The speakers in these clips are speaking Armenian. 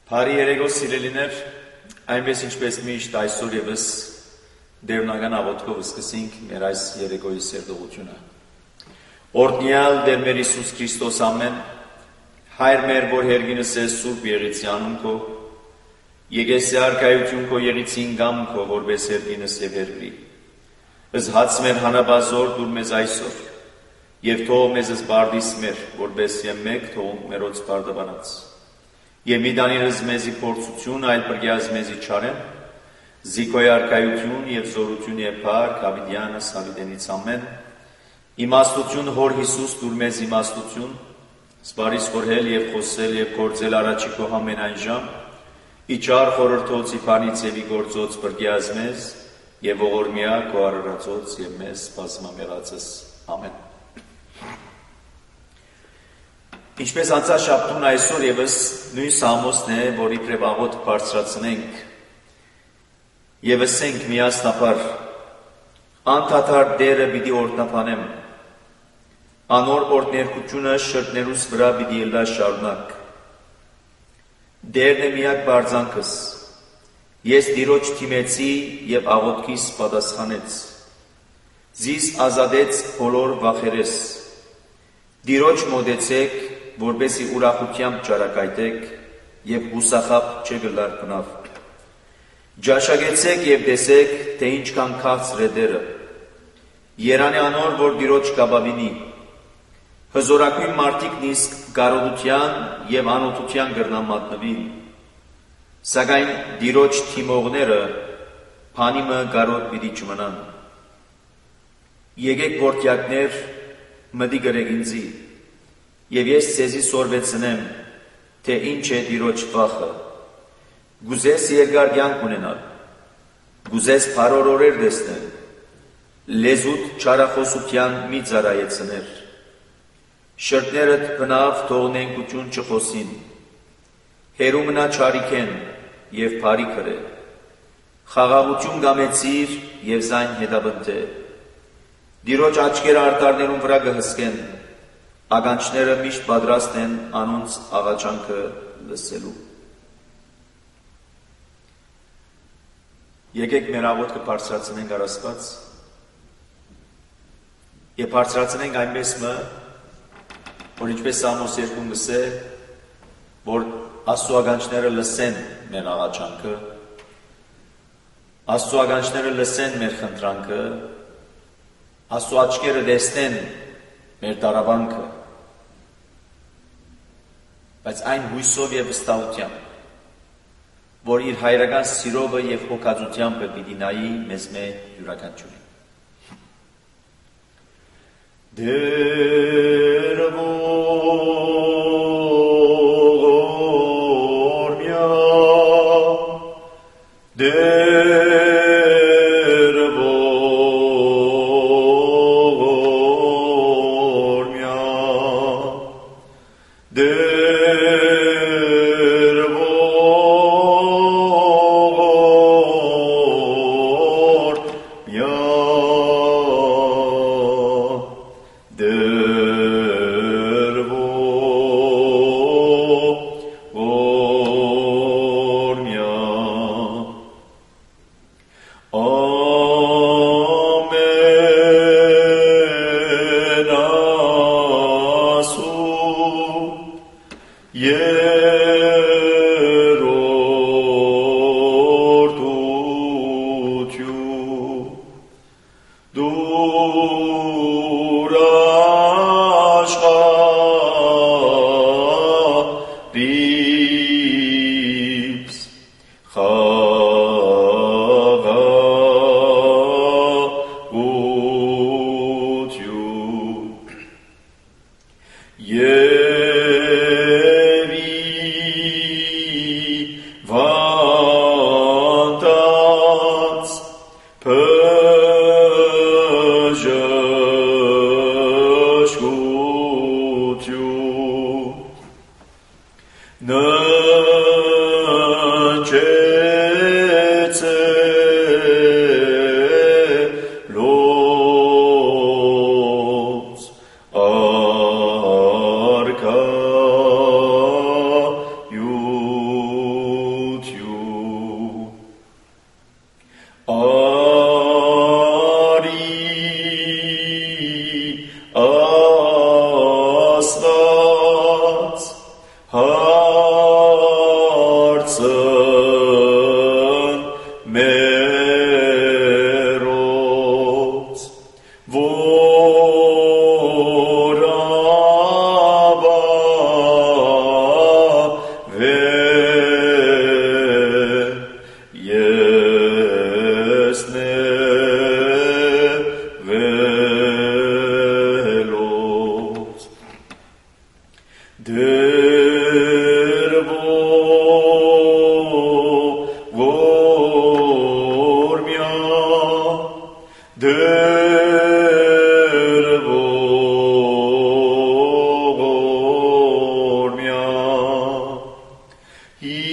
Բարի երեկո սիրելիներ, այնպես ինչպես միշտ այսօր եւս դերնական աղոթքով սկսենք մեր այս երեկոյի սերտողությունը։ Օրհնյալ Տեր մեր Հիսուս Քրիստոս ամեն, Հայր մեր, որ հերգինս ես Սուրբ Եղեցյանուն քո, եկեսի արքայություն քո եղեցին գամ քո, որպես հերգինս եւ հերգրի։ Զհաց մեր հանաբազոր դուր մեզ այսօր, եւ թող մեզ զբարդիս մեր, որպես եւ մեկ թողունք մերոց բարդաբանած։ Եվ մի դանիրս մեզի փորձություն, այլ պրգյազ մեզի չարեն, զիկոյ արքայություն և զորություն և փառք Հավիդյանս Հավիդենից ամեն, իմաստություն հոր Հիսուս դուր մեզ իմաստություն, սպարիս խորհել և խոսել և գործել առաջի քո ամենայն ժամ, իչար խորհրդոց իփանից և իգործոց պրգյազ մեզ և ողորմյա քո արարածոց և մեզ բազմամեղածս ամեն։ Ինչպես անցած շաբթուն այսօր եւս նույն Սամոսն է, որ իբրև աղոթք բարձրացնենք եւ ասենք միասնաբար անդադար դերը պիտի օրհնապանեմ, անոր օրհներկությունը շրտներուս վրա պիտի ելնա շարունակ։ Դերն է միակ բարձանքս, ես Տիրոջ թիմեցի եւ աղոթքիս պատասխանեց, զիս ազատեց բոլոր վախերես, Տիրոջ մոտեցեք, որպեսի ուրախությամբ ճարակայտեք և հուսախապ չգլար բնավ։ Ջաշագեցեք և տեսեք, թե ինչքան քաղցր է դերը։ Երան է անոր, որ Տիրոջ կաբավինի։ Հզորակույն մարդիկն իսկ կարողության և անօթության գրնան մատնվին։ Սակայն Տիրոջ թիմողները փանիմը կարոտ պիտի չմնան։ Եկեք որդյակներ, մտի գրեք ինձի, և ես ձեզի սորվեցնեմ, թե ինչ է Տիրոջ վախը, գուզես երկար կյանք ունենալ, գուզես բարոր օրեր տեսնել, լեզուդ չարախոսության մի ծառայեցներ, շրտներդ բնավ թողնենկություն չխոսին, հերու մնա չարիքեն և բարի քրե, խաղաղություն գամեցիր և զայն հետաբնթե, Տիրոջ աչքերը արտարներուն վրա կհսկեն, ականջները միշտ պատրաստ են անոնց աղաչանքը լսելու։ Եկեք մեր աղոթքը բարձրացնենք առ Աստված եւ բարձրացնենք այնպես մը, որ ինչպես Սամոս 2-ն գսե, որ Աստծո ականջները լսեն մեր աղաչանքը, Աստծո ականջները լսեն մեր խնդրանքը, Աստծո աչքերը տեսնեն մեր տարավանքը, բայց այն հույսով և վստահությամբ, որ իր հայրական սիրովը և հոգածությամբ պիտի նայի մեզ մե յուրաքանչյուրին։ Դեր ողորմյա, դեր ողորմյա, դեր ողորմյա, դեր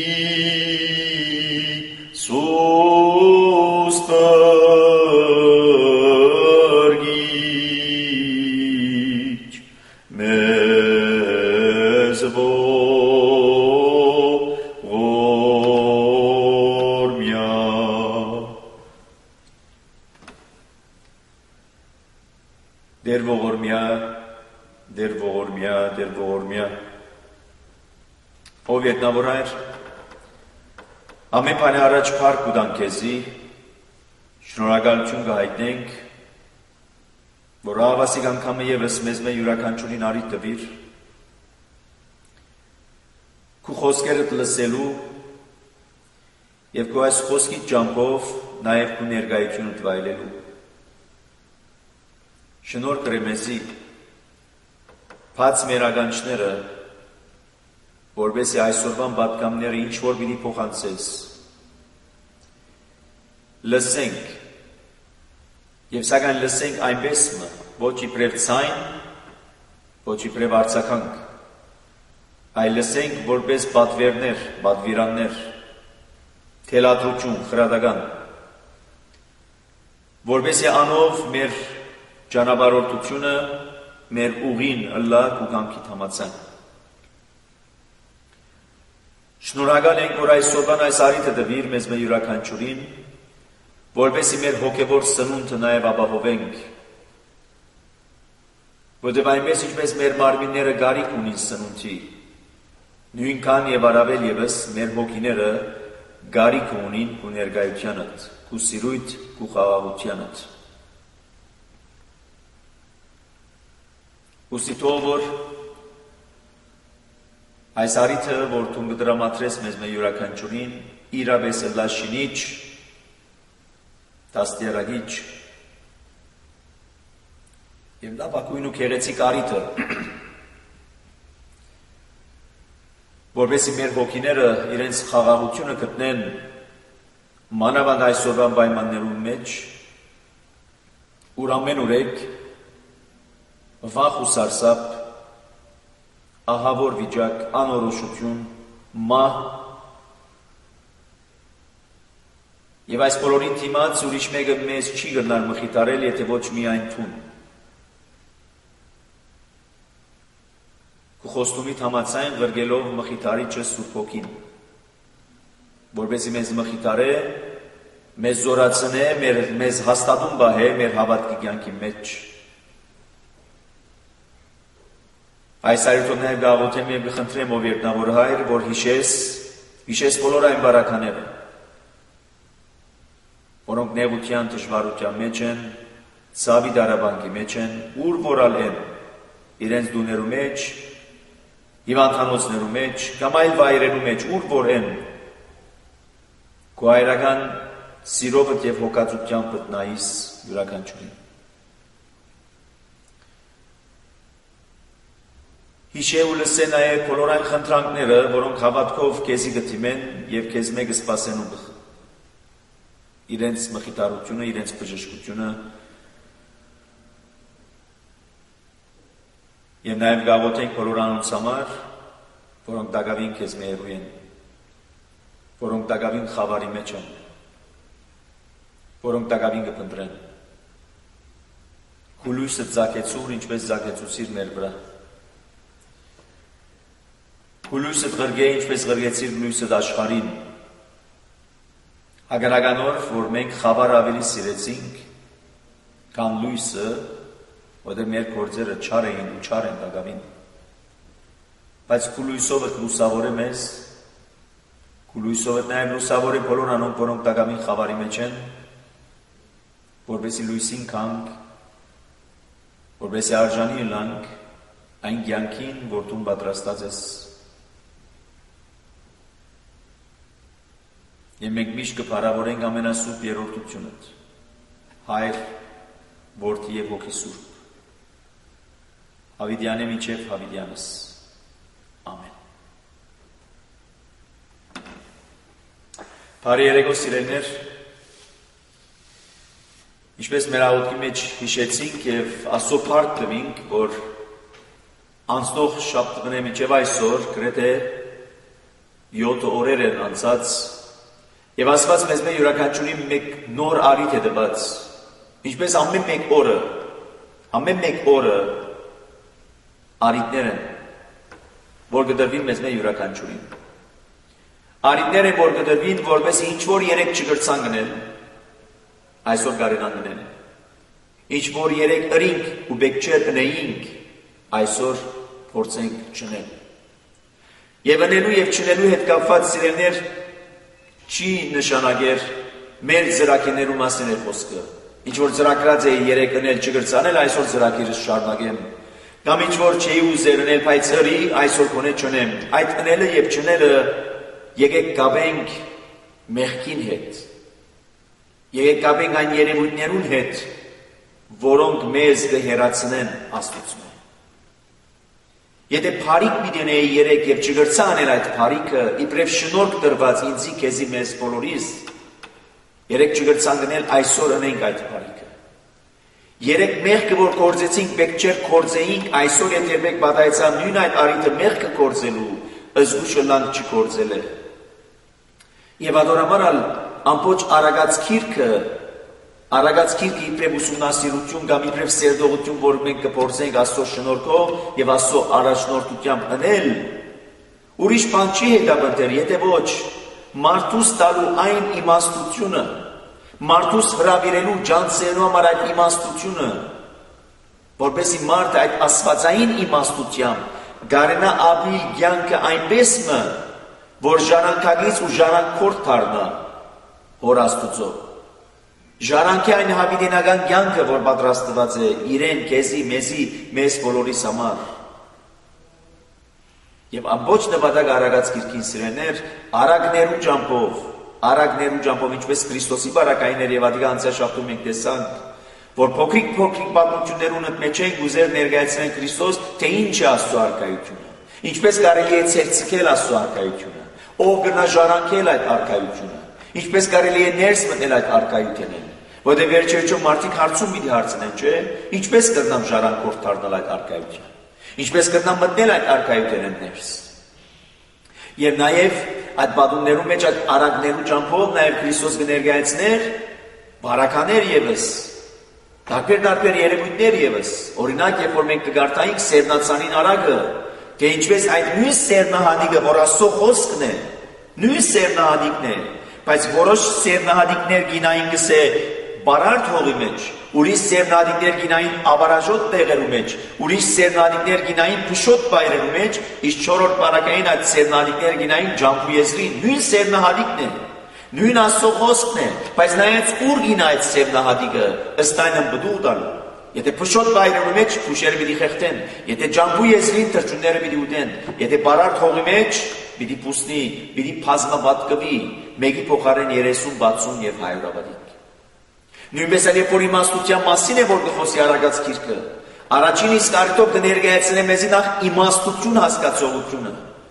սուստարգիչ մեզ ողորմյա Դեր ողորմյա Դեր ողորմյա Դեր ողորմյա Ով ետնավոր Հայր ամեն բանի առաջ փառք ու դանքեզի շնորհակալություն կհայտնենք որ ավասիկ անգամը ևս մեզ մե յուրաքանչյուրին արիթ տվիր քու խոսքերդ լսելու եւ քու այս խոսքի ճամփով նաեւ քու ներկայությունդ վայելելու շնորհ կրե մեզի բաց մեր ականջները որովհետեւ այսօրվան պատգամները ինչ որ պիտի փոխանցես լսենք եւ սակայն լսենք այնպես ոչ իբրև ցայն ոչ իբրև արձագանք այլ լսենք որպես պատվերներ պատվիրաններ թելադրություն խրադական որովհետեւ անով մեր ճանապարհորդությունը մեր ուղին ըլլակ ու կամքի համացան Շնորհակալ ենք, որ այսօրվան այս արիթը տվիր մեզ մեր յուրաքանչյուրին, որպեսզի մեր հոգևոր սնունդը նաև ապահովենք, որտեղ այնպես ինչպես մեր մարմինները գարիք ունին սնունդի, նույնքան եւ առավել ևս մեր հոգիները գարիք ունին քու ներկայությանդ, քու սիրույթ, քու խաղաղությանդ։ Ուսի թող որ Այս արիթը, որ դու կդրամատրես մեզ մեր յուրաքանչյուրին, իրապես լաշինիչ, դաստիարակիչ եւ լավագույն ու գեղեցիկ արիթը, որովհետեւ մեր հոգիները իրենց խաղաղությունը գտնեն մանավանդ այսօրվան պայմաններում մեջ, ուր ամեն ուրեք վախ ու սարսափ ահավոր վիճակ, անորոշություն, մահ եւ այս բոլորին դիմաց ուրիշ մեկը մեզ չի գնալ մխիթարել, եթե ոչ միայն թուն։ Քու խոստումիդ համաձայն ղրգելով մխիթարիչը Սուրբ Հոգին, որպեսզի մեզ մխիթարե, մեզ զորացնե, մեզ հաստատուն բահե մեր հավատքի կյանքի մեջ։ Այս արիթով նաև գաղութեմ և կխնդրեմ ով երկնավոր Հայր, որ հիշես բոլոր այն բարակաները, որոնք նեղության դժվարության մեջ են, ցավի դարաբանկի մեջ են, ուր որալ են, իրենց դուներու մեջ, հիվանդանոցներու մեջ, կամ այլ վայրերու մեջ, ուր որ են, քո հայրական սիրովդ և հոգածությամբ նայիս յուրաքանչյուրին։ Հիշե ու լսե նաև բոլոր այն խնդրանքները, որոնք հավատքով քեզի կդիմեն եւ քեզ մեկը սպասեն ու իրենց մխիթարությունը, իրենց բժշկությունը եւ նաև գաղութենք բոլոր անոնց համար, որոնք դակավին քեզ մերու են, որոնք դակավին խավարի մեջ են, որոնք դակավին կփնտրեն։ Քու լույսը ծագեցուր, ինչպես ծագեցուցիր մեր վրա։ Քու լույսը ղրգե, ինչպես ղրգեցիր լույսը աշխարհին։ Հագանականոր, որ մենք խավար ավելի սիրեցինք, քան լույսը, որտեղ մեր գործերը չար էին ու չար են դակավին։ Բայց քու լույսով լուսավորե մեզ, քու լույսով նաև լուսավորե բոլոր անոնք, որոնք դակավին խավարի մեջ են, որպեսզի լույսին կանք, որպեսզի արժանի ըլլանք այն կյանքին, որ դու պատրաստած ես։ Եվ մենք միշտ կփառավորենք ամենասուրբ երրորդությունդ, Հայր, Որդի և Հոգի Սուրբ, Հավիդյանը մինչև Հավիդյանս, ամեն։ Բարի երեկո սիրելիներ, ինչպես մեր աղոթքի մեջ հիշեցինք և Աստծո փառք տվինք, որ անցնող շաբթը մինչև այսօր գրեթե 7 օրեր են անցած եւ Աստված մեզ յուրաքանչյուրի մեկ նոր արիթ է տված, ինչպես ամեն մեկ օրը արիթներ են, որ կդրվին մեզ յուրաքանչյուրին։ Արիթներ են, որ կդրվին, որպեսզի ինչ-որ երեք չգրցան գնել, այսօր կարենան գնել։ Ինչ-որ երեք ըրինք ու բեկչեր ընեինք, այսօր փորձենք չնել։ Եվ ընելու եւ չնելու հետ կապված սիրելիներ չի նշանակեր մեր ծրագիրներու մասին է խոսքը։ Ինչ որ ծրագրած է երեք ընել չգրցանել, այսօր ծրագիրս շարունակեմ։ Կամ ինչ որ չէի ուզեր ընել, բայց հրի, այսօր կոնե չունեմ։ Այդ ընելը եւ չնելը եկեք կապենք մեղքին հետ։ Եկեք կապենք այն երևույթներուն հետ, որոնք մեզ կհեռացնեն Աստծուց։ Եթե փարիկ մի դենեի երեք եւ չգրցա անել այդ փարիկը, իբրև շնորհք տրված ինձի քեզի մեզ բոլորիս, երեք չգրցան գնել, այսօր ունենք այդ փարիկը։ Երեք մեղքը որ կործեցինք, բեկչեր կործեինք, այսօր եթե մեկ պատահեցան նույն այդ արիթը մեղքը կործելու, զգուշը լանք չկործել է։ Եվ adoramaral ամբողջ Արագած քիրքը իբրև ուսումնասիրություն կամ իբրև սերդողություն, որ մենք կփորձենք Աստծո շնորհքով եւ Աստծո առաջնորդությամբ անել, ուրիշ բան չի հետապնդել, եթե ոչ մարդուս տալու այն իմաստությունը, մարդուս հրավիրելու ջանցերու համար այդ իմաստությունը, որպեսզի մարդը այդ աստվածային իմաստությամբ գարենա ապրիլ կյանքը այնպես մը, որ ժառանգագից ու ժառանգորդ դառնա Հոր Աստուծո։ Ժառանգի այն հավիտենական կյանքը, որ պատրաստված է իրեն, քեզի, մեզի, մեզ բոլորիս համար։ Եվ ամբողջ նպատակ Արագած գիրքին սիրելիներ, արագներու ճամփով, ինչպես Քրիստոսի բարակայիններ եւ ադիգա անցաշապտում մենք տեսանք, որ փոքրիկ պատմություններուն մեջ են գուզեր ներկայացնեն Քրիստոս, թե ինչ է Աստծո արքայությունը, ինչպես կարելի է ցերցկել Աստծո արքայությունը, ով գնա ժառանգել այդ արքայությունը, ինչպես կարելի է ներս մտնել այդ արքայութենեն, որտեղ վերջերիչով մարդիկ հարցում պիտի հարցնեն, չէ՞, ինչպես կրնամ ժառանգորդ դառնալ այդ արքայության, ինչպես կրնամ մտնել այդ արքայութենեն ներս։ Եվ նաև այդ բադումներու մեջ այդ արագներու ճամփով նաև Քրիստոս կներկայացներ բարականեր եւս, տարբեր երևույթներ եւս, օրինակ երբ որ մենք կգարտայինք Սերնացանին արագը, թե ինչպես այդ նույն Սերնահանիկը, որ Աստծո խոսքն է, նույն Սերնահանիկն է, բայց որոշ Սերնահանիկներ գինային գսե բարարդ հողի մեջ, ուրիշ Սերնահանիկներ գինային աբարաժոտ տեղերու մեջ, ուրիշ Սերնահանիկներ գինային փշոտ բայրերու մեջ, իսկ 4-րդ բարակային այդ Սերնահանիկներ գինային ջամփուեզրին, նույն Սերնահանիկն է, նույն Աստծո խոսքն է, բայց նայած ուր գինա այդ Սերնահանիկը, ըստ այն ըմբդուղ տալու։ Եթե փշոտ բայրերու մեջ փուշերը պիտի խեղդեն, եթե ջամփուեզրին թրջունները պիտի ուտեն, եթե բարարդ հողի մեջ պիտի պուսնի, պիտի բազմապատկվի, մեկի փոխարեն 30, 60 եւ 100 ավադիկ։ Նույնպես էլ երբ որ իմաստության մասին է որ կխոսի Արագած գիրքը, առաջին իսկ արդյոք կներկայացնե մեզի նախ իմաստություն հասկացողությունը։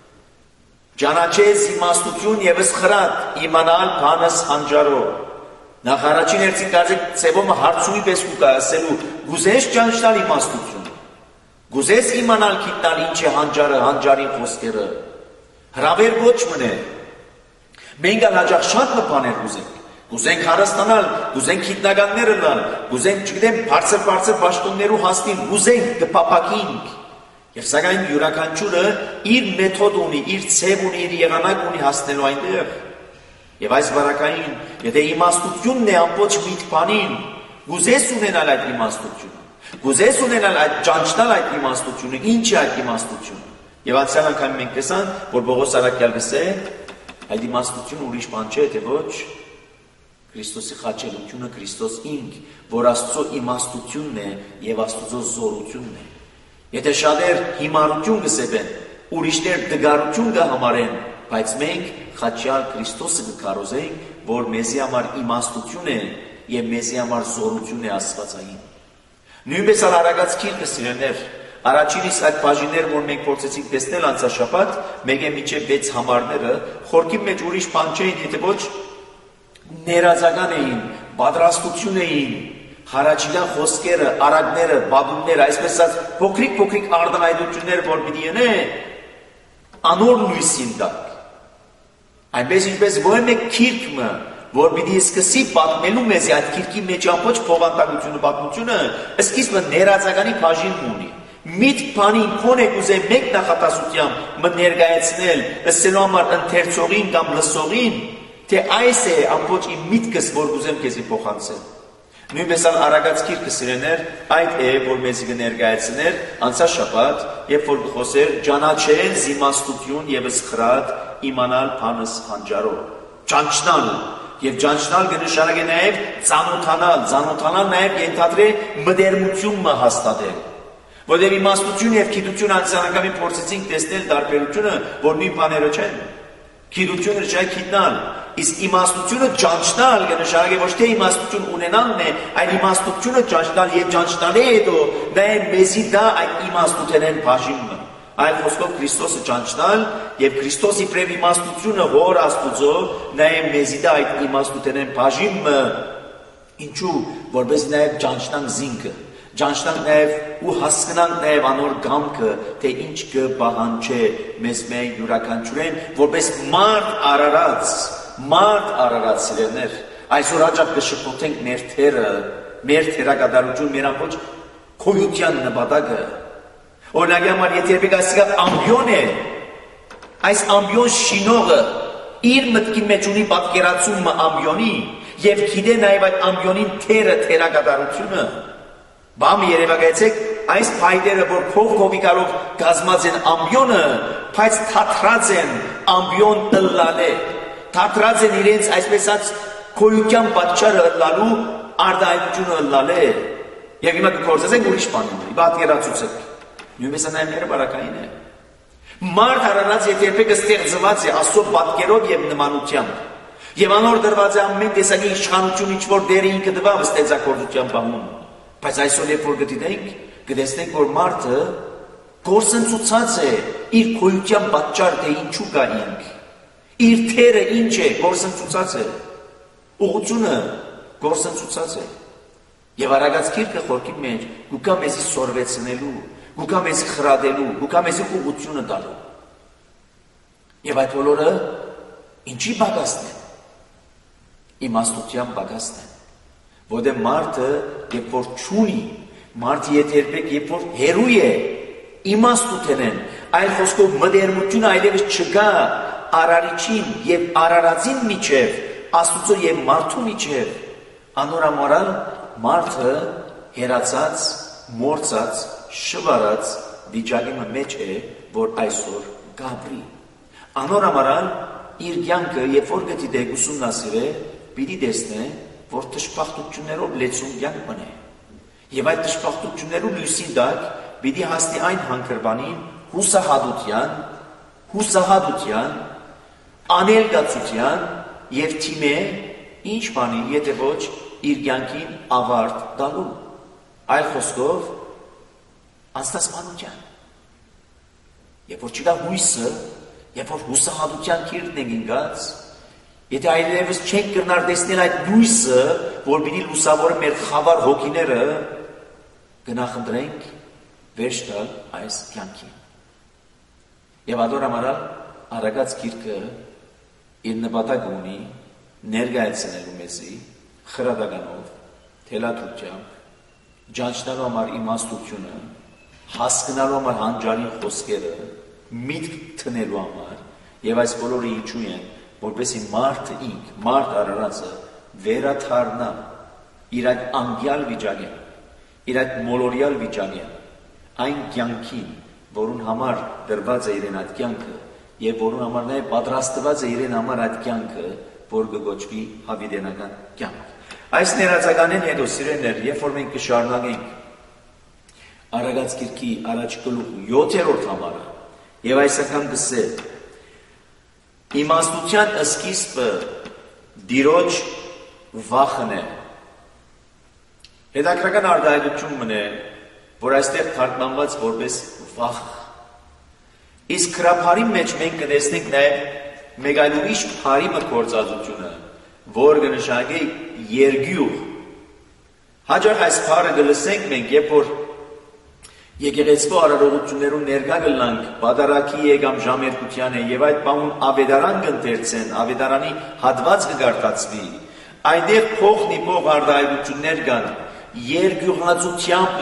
Ճանաչես իմաստություն եւս խրատ, իմանալ բանս հանջարով։ Նախ առաջին հերթին կարծեք ծևոմը հարցումի պես կա ասելու, գուզես ճանչնալ իմաստություն, գուզես իմանալ գիտնալ ինչ է հանջարը, հանջարին խոսքերը, հրավեր ոչ մնե, մենք հաջող շատ բաներ գուզենք, գուզենք հարստանալ, գուզենք գիտնականներ լալ, գուզենք չգիտեմ բարձր պաշտոններու հասնել, գուզենք կփափակենք, եւ սակայն յուրաքանչյուրը իր մեթոդ ունի, իր ցև ունի, իր եղանակ ունի հասնելու այնտեղ։ Եվ այս բարակային, եթե իմաստությունն է ամբողջ միտքանին, գուզես ունենալ այդ իմաստությունը, գուզես ունենալ այդ ճանչնալ այդ իմաստությունը, ինչ է այդ իմաստությունը։ Եվ անցյալ անգամ մենք տեսանք, որ Պողոս Արաքյալը ասե, այդ իմաստությունը ուրիշ բան չէ, թե ոչ Քրիստոսի խաչելությունը, Քրիստոս ինք, որ Աստծո իմաստությունն է եւ Աստծո զորությունն է։ Եթե շատեր հիմարություն կսեբեն, ուրիշներ դգարություն կհամարեն, բայց մենք խաչյալ Քրիստոսը կկարոզենք, որ մեզի համար իմաստություն է եւ մեզի համար զորություն է աստվածային։ Նույնպես Արագած գիրքը սիրելիներ, առաջին իսկ այդ բաժինները, որ մենք փորձեցինք տեսնել անցաշաբաթ, մեկը միջև 6 համարները, խորքի մեջ ուրիշ բան չէին, եթե ոչ ներածական էին, պատրաստություն էին, հարաճիլան խոսքերը, արագները, բադումները, այսպես ասած փոքրիկ արտանայդությունները, որ պիտի ենե անոր լույսին տակ։ Այնպես ինչպես ոչ մեկ քիրքը, որ պիտի սկսի պատմելու մեզ այդ քիրքի մեջ ամբողջ փոխանցությունը պատմությունը, սկիզբը ներածականի բաժին ունի։ Միտք բանին քոնե կուզե մեկ նախատասությամբ ներկայացնել, ըսելու համար ընթերցողին կամ լսողին, թե այս է ամբողջ իմ միտքս, որ կուզեմ քեզի փոխանցել։ Նույնպես արագած քիրքը սիրեներ, այդ է, որ մեզ կներկայացներ անցած շաբաթ, երբ որ խոսեր ճանաչել զիմաստություն եւ սխրատ իմանալ բանս հանճարով։ Ճանչնալ եւ ճանչնալ կնշանակի նաեւ ծանոթանալ նաեւ ենթադրե մտերմությունը հաստատել։ Որտեղ իմաստություն եւ գիտություն անձնակամի փորձեցինք տեսնել տարբերությունը, որ նույն բաները չեն։ Գիտությունը չէ գիտնալ, իսկ իմաստությունը ճանչնալ կնշանակի ոչ թե իմաստություն ունենալն է, այլ իմաստությունը ճանչնալ եւ ճանչնալի հետո նաեւ մեզի դա այդ իմաստութենեն բաժինը։ Այլ խոսքով Քրիստոսը ճանչնալ եւ Քրիստոսի պրև իմաստությունը հոր Աստուծո նաեւ մեզի դա այդ իմաստութենեն բաժինը։ Ինչու, որպես նաեւ ճանչնան զինքը ճանչնանք նաև ու հասկանանք նաև անոր գամքը, թե ինչ կբահանջե մեզ մեկ յուրաքանչյուրին, որպես մարդ արարած սիրելներ, այսօր հաճախ կշփոթենք մեր թերը, մեր թերակատարություն, մեր ամբողջ քոյության նպատակը։ Օրինակի համար, եթե երբեք ասիկա ամբիոն է, այս ամբիոն շինողը իր մտքի մեջ ունի պատկերացումը ամբիոնի եւ գիտե նաև այդ ամբիոնին թերակատարությունը։ Բամ երևակայեցեք այս փայտերը, որ փով-քովիկալով գազմած են ամբիոնը, բայց թատրած են ամբիոն ըլլալե, թատրած են իրենց այսպես ասած քոյության պատճառը ըլլալու արդայնությունը ըլլալե, եւ հիմա կգործեցենք ուրիշ բաներ, պատկերացուցեք, նույնպես նաև մեր բարակային է։ Մարդ արարած երբեք ստեղծված է Աստծո պատկերով եւ նմանությամբ, եւ անոր դրված է ամեն տեսակի իշխանություն, ինչ որ դերը ինքը տվավ ստեղծագործության բանում։ Բայց այսօր երբ որ գտենք, կտեսնենք, որ մարդը գործընծուցած է իր քոյության պատճառ, թե ինչու կա ինք, իր թերը ինչ է, գործընծուցած է, ուղղությունը գործընծուցած է։ Եվ արագած քիրքը խորքի մեջ գուկա մեզի սորվեցնելու, գուկա մեզի խրադելու, գուկա մեզի ուղղությունը տալու։ Եվ այդ բոլորը ինչի բագասն են, իմաստության բագասն են։ Որտեղ մարդը երբ որ չունի, մարդը երբեք երբ որ հերույ է, իմաստութենեն, այլ խոսքով մտերմություն այլևս չկա արարիչին եւ արարածին միջև, Աստուծո եւ մարդու միջև, անորամորալ մարդը հերացած, մորցած, շվարած վիճակի մեջ է, որ այսօր գաբրի։ Անորամորալ իր կյանքը երբ որ գտի ուսումնասիրե, պիտի տեսնե, որ տշպախտություններով լեցուն կյանք մնե։ Եվ այդ տշպախտություններով լույսի տակ պիտի հասնի այն հանգրվանին հուսահատության, աներկացության եւ թիմե ինչ բանի, եթե ոչ իր կյանքին ավարտ տալու։ Այլ խոսքով անստասմանության։ Երբ որ չկա հույսը, երբ որ հուսահատության քիրքն են ինգած, եթե այլևս չենք կրնար տեսնել այդ լույսը, որ պիտի լուսավորը մեր խավար հոգիները, գնախնդրենք վերջ տալ այս կյանքին։ Եվ ադորամարալ արագած քիրքը իր նպատակ ունի ներկայացնելու մեզի խրադականով, թելադրությամբ, ճանչնալու համար իմաստությունը, հասկանալու համար հանճարին խոսքերը, միտք տնելու համար, եւ այս բոլորը ինչու են, որպեսի մարդը ինք, մարդ արարածը վերաթարնա իր այդ անգյալ վիճակին, իր այդ մոլորյալ վիճակին, այն կյանքին, որուն համար դրված է իրեն այդ կյանքը եւ որուն համար նաեւ պատրաստված է իրեն համար այդ կյանքը, որ կգոչվի հավիտենական կյանք։ Այս ներածականին հետո սիրելիներ, երբ որ մենք կշարունակենք Արագած գիրքի առաջ գլուխը 7-րդ համարը եւ այս անգամ գսել իմաստության սկիզբը դիրոջ վախն է։ Հետաքրքրական արտահայտություն մնե, որ այստեղ թարգմանված որպես վախ։ Իսկ քրափարի մեջ մենք կտեսնենք նաև մեկ այլ ուրիշ փարի մտքործածությունը, որ կնշանակի երգյուղ։ Հաջող այս փարը կլսենք մենք, երբ որ Եկեղեցու արարողություններուն ներկա գլանք բادرակի եկամ ժամերկությանը եւ այդ բանուն ավետարան կընթերցեն, ավետարանի հատված կգարտացվի։ Այնտեղ փոխնի փող արդայություններ կան, երկյուղացությամբ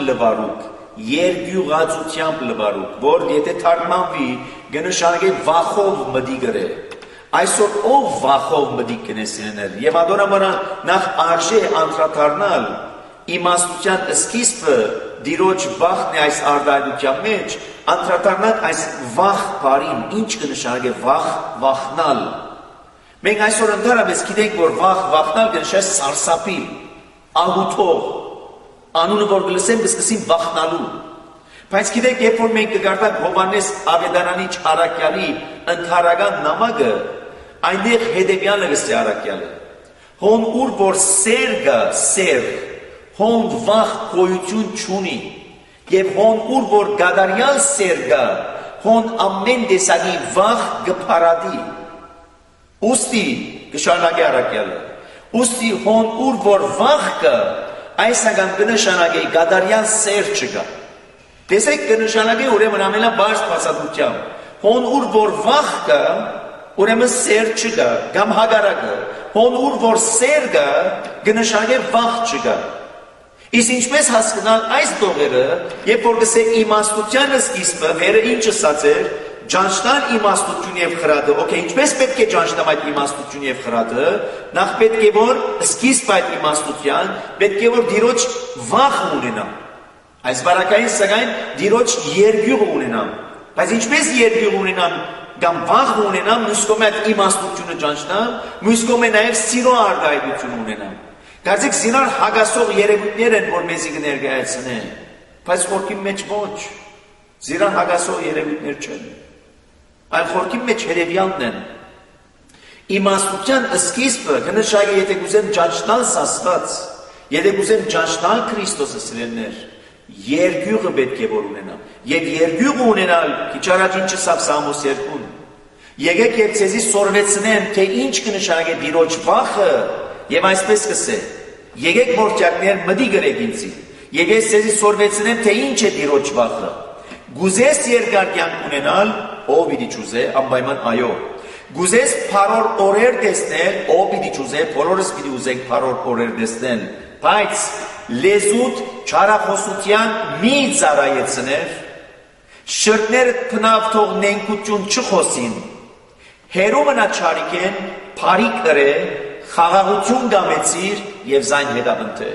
լվարուկ, որ եթե թարգմանվի կնշանակի վախով մտի գրե։ Այսօր ով վախով մտի կնեսիներ եւ ադորամարան նախ արժե անդրադառնալ իմաստության սկիզբը դիրոջ վախն է այս արդայության մեջ, անդրադառնալ այս վախ բառին, ինչ կնշանակի վախնալ։ Մենք այսօր ընդհանրապես գիտենք, որ վախնալ կնշանակի սարսափիլ, աղութող, անունը որ գլսեն կսկսին վախնալու։ Բայց գիտեք, երբ որ մենք կգարտանք Հովհաննես Ավետարանիչ առաքյալի ընդհանրական նամակը, այնտեղ հետևյալը գսի առաքյալը. հոն ուր որ սեր, հոն վախ գոյություն չունի, եւ հոն ուր որ գադարյալ սեր կա, հոն ամեն տեսակի վախ կփարադի։ Ուստի կշանակի առաքյալը, ուստի հոն ուր որ վախ կա, այսական կնշանակի գադարյալ սեր չկա։ Տեսեք կնշանակի ուրեմն ամենաբարձ բացատրությամբ, հոն ուր որ վախ կա, ուրեմն սեր չկա, կամ հակառակը, հոն ուր որ սեր կա, կնշանակի վախ չկա։ Իսկ ինչպես հասկանալ այս տողերը, երբ որ գսե իմաստության սկիզբը, վերը ինչ ասած էր, ճանչնալ իմաստություն եւ խրատը, օքեյ, ինչպես պետք է ճանչնամ այդ իմաստություն եւ խրատը, նախ պետք է որ սկիզբ այդ իմաստության, պետք է որ դիրոջ վախ ունենամ։ Այս բարակային սակայն դիրոջ երգյուղ ունենամ։ Բայց ինչպես երգյուղ ունենամ, կամ վախ ունենամ, մյուս կողմը այդ իմաստությունը ճանչնամ, մյուս կողմը նաեւ սիրո արտահայտություն ունենամ։ Կարծեք զինար հագասող երևույթներ են, որ մեզի կներկայացնեն, բայց խորքի մեջ ոչ, զինար հագասող երևույթներ չեն, այլ խորքի մեջ երևյալն են։ Իմաստության սկիզբը կնշանակի, եթե կուզեմ ճանչնալ Աստված, եթե կուզեմ ճանչնալ Քրիստոսը սիրելիներ, երգյուղը պետք է որ ունենամ, եւ երգյուղը ունենալ քիչ առաջ ինչ ասավ Սամոս 2-ն։ Եկեք եւ ցեզի սորվեցնեմ, թե ինչ կնշանակի դիրոջ վախը, եւ այսպես կսե. Եկեք մորճակներ մտի գրեք ինձի, եւ ես ցեզի սորվեցնեմ, թե ինչ է դիրոջ վախը։ Գուզես երկար կյանք ունենալ, ով պիտի ճուզե, անպայման այո։ Գուզես փառոր օրեր տեսնել, ով պիտի ճուզե, բոլորս պիտի ուզենք փառոր օրեր տեսնել, բայց լեզուտ չարախոսության մի ծառայեցներ, շրտները փնավ թող նենկություն չխոսին, հերու մնա չարիքեն, փարիկ կրե, խաղաղություն գամեցիր եւ զայն հետապնդե։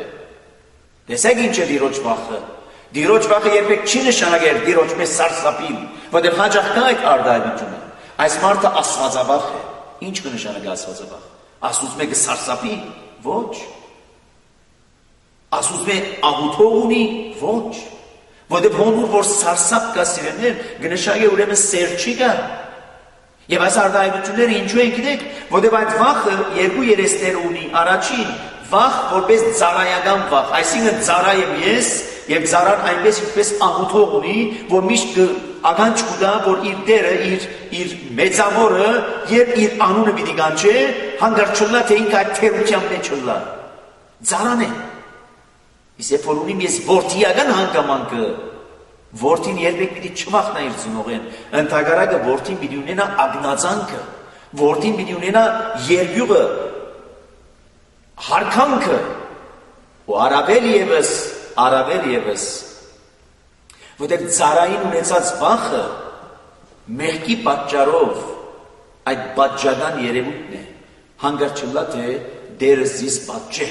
Տեսեք ինչ է դիրոջ վախը։ Դիրոջ վախը երբեք չի նշանակել դիրոջ մեզ սարսափիլ, որտեղ հաճախ կա այդ արդայությունը։ Այս մարդը աստվածավախ է։ Ինչ կնշանակի աստվածավախ։ Աստծո մեկը սարսափի, ոչ։ Աստծո մեկ աղութող ունի, ոչ։ Որտեղ հոնուր որ սարսափ կա սիրելիներ, կնշանակի ուրեմն սեր չի կա։ Եվ այս արդայությունները ինչու են գիտեք, որտեղ այդ վախը երկու երեսներ ունի, առաջին վախ որպես ծառայական վախ, այսինքն ծառա եմ ես եւ ծառան այնպես ինչպես աղութող ունի, որ միշտ ականջ կուտա, որ իր դերը, իր մեծավորը եւ իր անունը պիտի կանչե, հանգարտ չլա թե ինքը այդ թերության մեջ լա։ Ծառան է։ Իսկ երբ որ ունիմ ես որդիական հանգամանքը, որդին երբեք պիտի չվախնա իր ծնողեն, ընդհակառակը որդին պիտի ունենա ագնացանքը, որդին պիտի ունենա երգյուղը, հարկանքը, ու առավել եւս, որտեղ ծառային ունեցած վախը մեղքի պատճառով այդ պատժական երևույթն է, հանգարտ չլա թե դերս զիս պատժե։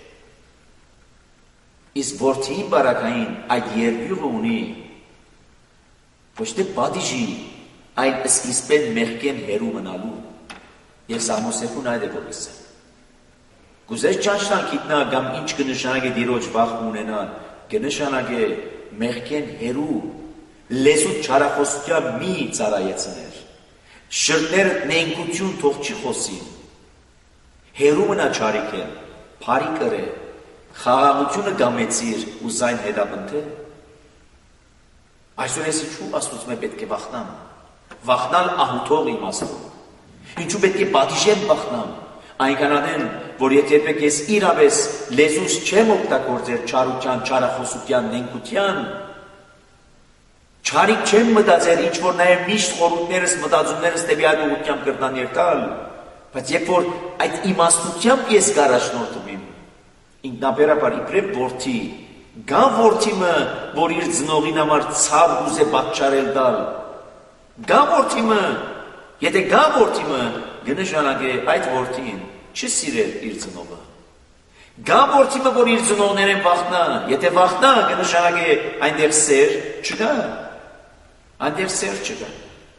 Իսկ որդիի բարակային այդ երգյուղը ունի ոչ թե պատիժի, այլ սկիզբեն մեղքեն հերու մնալու։ Եվ Սամոս 2-ն այդ է որ գսել։ Գուզես ճանչնալ գիտնա կամ ինչ կնշանակի դիրոջ վախ ունենալ, կնշանակի մեղքեն հերու, լեզուտ չարախոսության մի ծառայեցներ, շրտները նենկություն թող չի խոսին, հերու մնա չարիքեն, փարի կրե, խաղաղությունը գամեցիր ու զայն հետապնդե։ Այսօր ես ինչու Աստծո մեջ պետք է վախնամ, վախնալ ահութող իմաստով։ Ինչու պետք է պատիժեմ վախնամ, այնքանադեն, որ եթե երբեք ես իրավես լեզուս չեմ օգտագործել չարության, չարախոսության, նենկության, Չարիք չեմ մտածել, ինչ որ նաև միշտ խորհուրդներս, մտածումներս դեպի այդ ուղղությամբ կրտան երթալ, բայց երբ որ այդ իմաստությամբ ես կառաջնորդում իմ, ինքնաբերաբար իբրև որդի, գա որդիմը, որ իր ծնողին համար ցավ ուզե պատճառել տալ, գա որդիմը, եթե գա որդիմը, կնշանակե այդ որդին չսիրել իր ծնողը, գա որդիմը, որ իր ծնողներեն վախնա, եթե վախնա, կնշանակե այնտեղ սեր չկա, այնտեղ սեր չկա,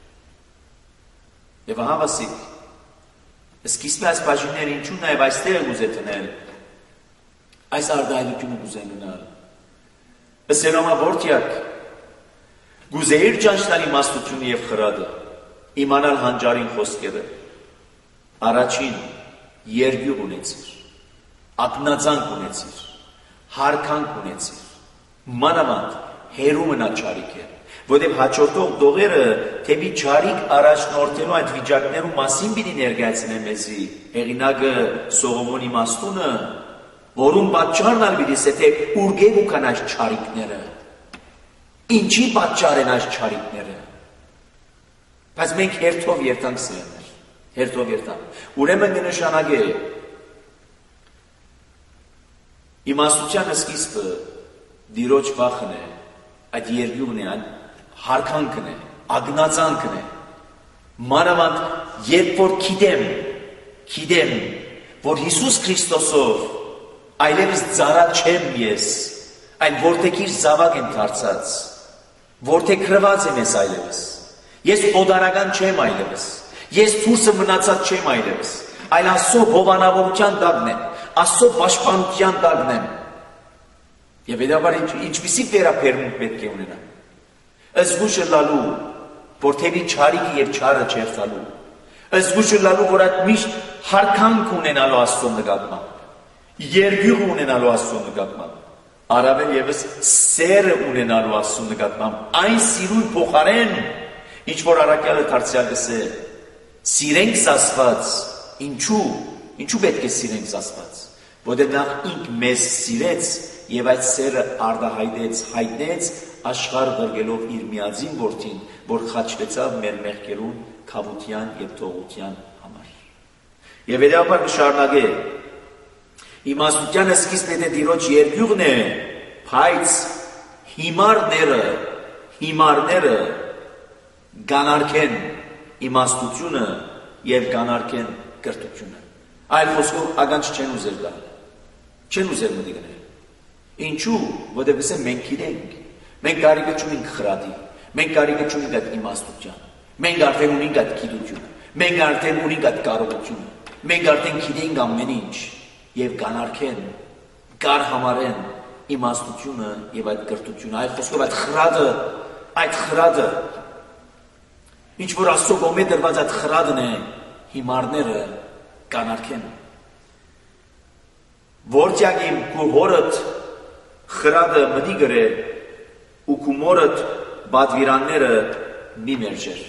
եւ ահա վասիկ, սկիզբը այս բաժինները ինչու նաև այստեղ ուզե տնել, այս արդայնությունը գուզեն գնալ, ըսերոմա որդյակ, գուզեիր ճանչնալ իմաստությունը և խրադը, իմանալ հանջարին խոսքերը, առաջին երգյուղ ունեցիր, ակնածանք ունեցիր, հարկանք ունեցիր, մանավանդ հերու մնա չարիք է, որտև հաջորդող դողերը թեպի չարիք առաջնորդելու այդ վիճակներու մասին պիտի ներկայացնեն մեզի, հեղինակը Սողոմոն իմաստունը, որում պատճառն ալ պիտի թե ուրգև ու կան այս չարիքները, ինչի պատճառ են այս չարիքները, բայց մենք հերթով երթանք սրեներ, հերթով երթանք, ուրեմն կնշանակե իմաստության սկիզբը դիրոջ վախն է, այդ երգյուղն է, հարկանքն է, ագնածանքն է, մանավանդ երբ որ գիտեմ, որ Հիսուս Քրիստոսով այլևս ծառա չեմ ես, այլ որտեքիր զավակ եմ դարձած, որտեք քրված եմ ես այլևս, ես օդարական չեմ այլևս, ես դուրսը մնացած չեմ այլևս, այլ Աստծո հովանավորության տակն եմ, Աստծո պաշտպանության տակն եմ, եւ հետաբար ինչպիսի վերաբերմունք պետք է ունենա, զգուշը լալու, որ թեպի չարիքը եւ չարը չերթալու, զգուշը լալու, որ այդ միշտ հարկանք ունենալու Աստծո նկատմամբ, երգյուղ ունենալու Աստծո նկատմամբ, առավել եւս սերը ունենալու Աստծո նկատմամբ, այն սիրուն փոխարեն, ինչ որ առաքյալը դարձյալ գսե, սիրենք Աստված, ինչու պետք է սիրենք Աստված, որտեղ նա ինք մեզ սիրեց եւ այդ սերը արդահայտեց, հայտնեց աշխարհ ղրգելով իր միածին որդին, որ խաչվեցավ մեր մեղքերուն քավության եւ թողության համար։ Եվ հետեւաբար կշարունակե իմաստության սկիզբն է Տիրոջ երկյուղն է, բայց հիմարները գանարքեն իմաստությունը եւ գանարքեն կրթությունը։ Այլ խոսքով ականջ չեն ուզել գալ, չեն ուզել մտի գնել։ Ինչու, որտեղ մենք գիտենք, մենք կարիքը չունենք խրատի, մենք կարիքը չունենք այդ իմաստության, մենք արդեն ունենք այդ գիտությունը, մենք արդեն ունենք այդ կարողությունը, մենք արդեն գիտենք ամեն ինչ եւ կանարքեն, կար համարեն իմաստությունը եւ այդ կրթությունը, այդ խոսքով այդ խրատը, ինչ որ Աստծո կողմէ դրված այդ խրատն է, հիմարները կանարքեն։ Որտյակիմ քու հորդ խրատը մտի գրե ու քու մորդ բադվիրանները մի մերժեր։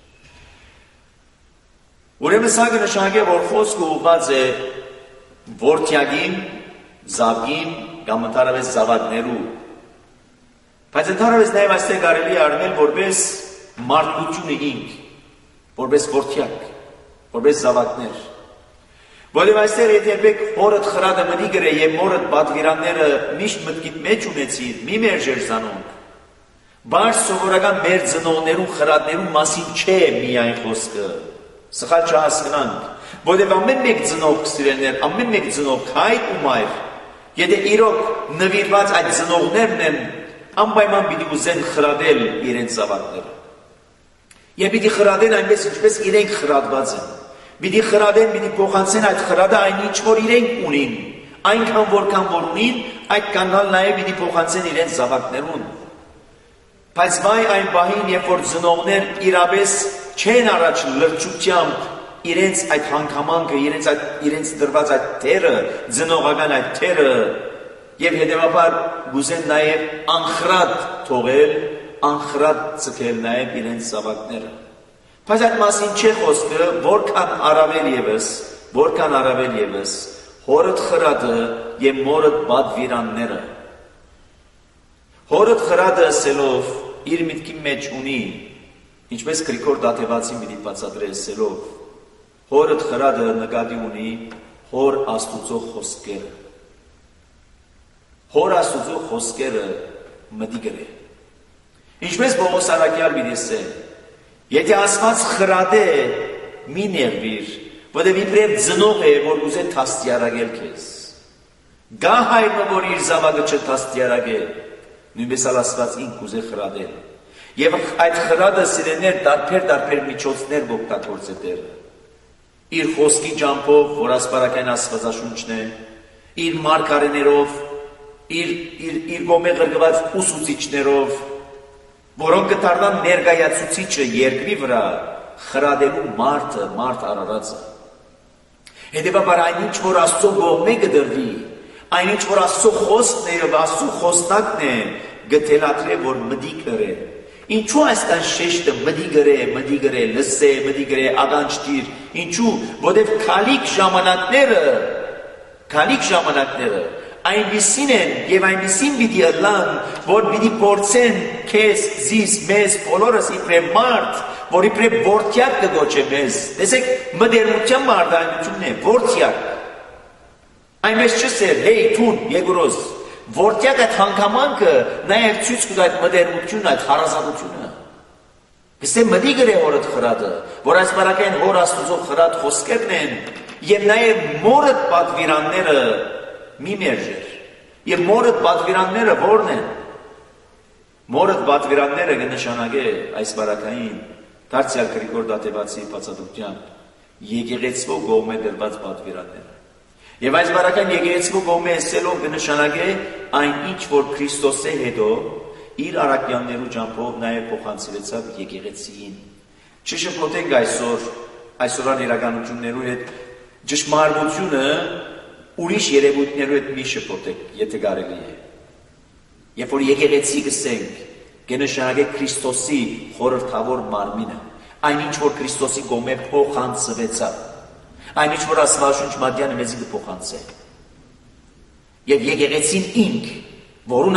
Ուրեմն սա կնշանակե, որ խոսքը ուղղված է որտյակին, զավգին կամ ընդհանրապես զավակներու, բայց ընդհանրապես նաև այստեղ կարելի է առնել որպես մարդկությունը ինք, որպես որտյակ, որպես զավակներ։ Որովհետև այստեղ եթե երբեք հորդ խրատը մտի գրե եւ մորդ պատվիրանները միշտ մտքիդ մեջ ունեցիր, մի մերժեր զանոնք, բայց սովորական մեր ծնողներու խրատներու մասին չէ միայն խոսքը, սխալ չհասկանանք, որովհետև ամեն մեկ ծնող սիրելիներ, ամեն մեկ ծնող հայր ու մայր, եթե իրոք նվիրված այդ ծնողներն են, անպայման պիտի ուզեն խրատել իրենց զավակները։ Եվ պիտի խրատեն այնպես ինչպես իրենք խրատված են։ Պիտի խրատեն, պիտի փոխանցեն այդ խրատը այն ինչ որ իրենք ունին, այնքան որքան որ ունին, այդ կանալ նաև պիտի փոխանցեն իրենց զավակներուն։ Բայց վայ այն պահին, երբ որ ծնողներ իրապես չեն առաջ լրջությամբ իրենց այդ հանգամանքը, իրենց դրված այդ թերը, ծնողական այդ թերը, եւ հետեւաբար գուզեն նաև անխրատ թողել, անխրատ ցկել նաև իրենց զավակները։ Բայց այդ մասին չէ խոսքը, որքան առավել եւս հորդ խրատը եւ մորդ բադվիրանները։ Հորդ խրատը ասելով իր միտքի մեջ ունի, ինչպես Գրիգոր Դատեվացին պիտի բացատրի ասելով, հորդ խրադը նկատի ունի հոր Աստուծո խոսքերը։ Հոր Աստուծո խոսքերը մտիկ է։ Ինչպես Պողոս առաքյալ պիտի ասե, եթե Աստված խրադ է, մի նեղվիր, որտեղ իբրև ծնող է, որ ուզե թաստիարակել քեզ։ Գա հայրը, որ իր զավակը չթաստիարակե, նույնպես Աստված ինք ուզե խրադել։ Եվ այդ խրադը սիրեներ տարբեր միջոցներ օգտագործե Տերը։ Իր խոսքի ջամփով, որ ասպարակային Աստվածաշունչն է, իր մարգարեներով, իր գոմե գրգված ուսուցիչներով, որոնք կդառնան ներկայացուցիչը երկրի վրա խրադելու մարդ արարածը։ Հետևաբար այնինչ, որ Աստծո կողմէ կդրվի, այնինչ, որ Աստծո խոսքն է եւ Աստծո խոսնակն է, գտելատրե, որ մտիկ կրե։ Ինչու այստեղ շեշտը մտիկ կրե, լսե, մտիկ կրե, ականջտիր, ինչու, որտեղ քալիք ժամանակները այնպիսին են եւ այնպիսին պիտի ըլլան, որ պիտի փորձեն քեզ, զիս, մեզ, բոլորս իբրև մարդ, որ իբրև որդյակ կգոչե մեզ։ Տեսեք, մդերնության մարդայնությունն է, որդյակ։ Այնպես չսեր, հեյ, թուն, Եգորոս, որդյակ այդ հանգամանքը նաեւ ցույց կտա այդ մդերնությունը, այդ հարազատությունը։ Գսե մտիկ է հորդ խրատը, որ այս բարակային հոր Աստուծո խրատ խոսքերն են, եւ նաեւ մորդ պատվիրանները մի մերժեր։ Եվ մորդ պատվիրանները որն են։ Մորդ պատվիրանները կնշանակե այս բարակային դարձյալ Գրիգոր Դատեվացի բացատրությամբ եկեղեցվո կողմէ դրված պատվիրանները։ Եվ այս բարակային եկեղեցվո կողմէ ասելով կնշանակե այն ինչ որ Քրիստոսի հետո իր առաքյալներու ջամփով նաև փոխանցվեցավ եկեղեցին։ Չշփոթենք այսօրան իրականություններու հետ ճշմարտությունը ուրիշ երևույթներու հետ մի շփոթեք, եթե կարելի է։ Երբ որ եկեղեցի գսենք, կնշանակե Քրիստոսի խորհրդավոր մարմինը, այնինչ որ Քրիստոսի կողմէ փոխանցվեցավ, այնինչ որ Աստվածաշունչ Մատյանը մեզի կփոխանցե։ Եվ եկեղեցին ինք, որուն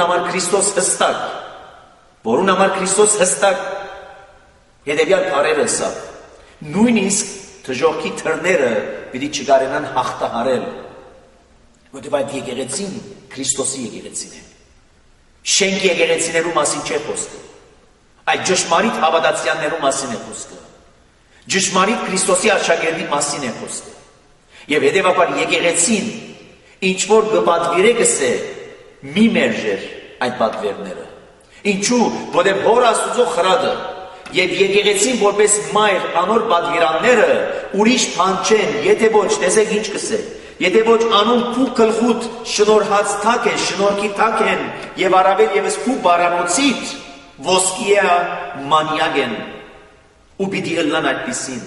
համար Քրիստոս հստակ, հետևյալ բառերը ասավ, նույնիսկ թժողքի թռները պիտի չկարենան հաղթահարել, որտեղ այդ եկեղեցին Քրիստոսի եկեղեցին է։ Շենք եկեղեցիներու մասին չէ խոսքը, այդ ճշմարիտ հավատացյալներու մասին է խոսքը, ճշմարիտ Քրիստոսի աշակերտի մասին է խոսքը։ Եվ հետևաբար եկեղեցին ինչ որ կպատվիրե գսե մի մերժեր այդ պատվերները։ Ինչու, որտեղ հոր Աստուծո խրատը եւ եկեղեցին որպես մայր անոր պատվիրանները ուրիշ բան չեն, եթե ոչ, տեսեք ինչ կսե, եթե ոչ անուն քու գլխուտ շնորհած թակ են, շնորհքի թակ են եւ առավել եւս քու բարանոցիդ ոսկիա մանյակ են ու պիտի ըլլան այդպիսին։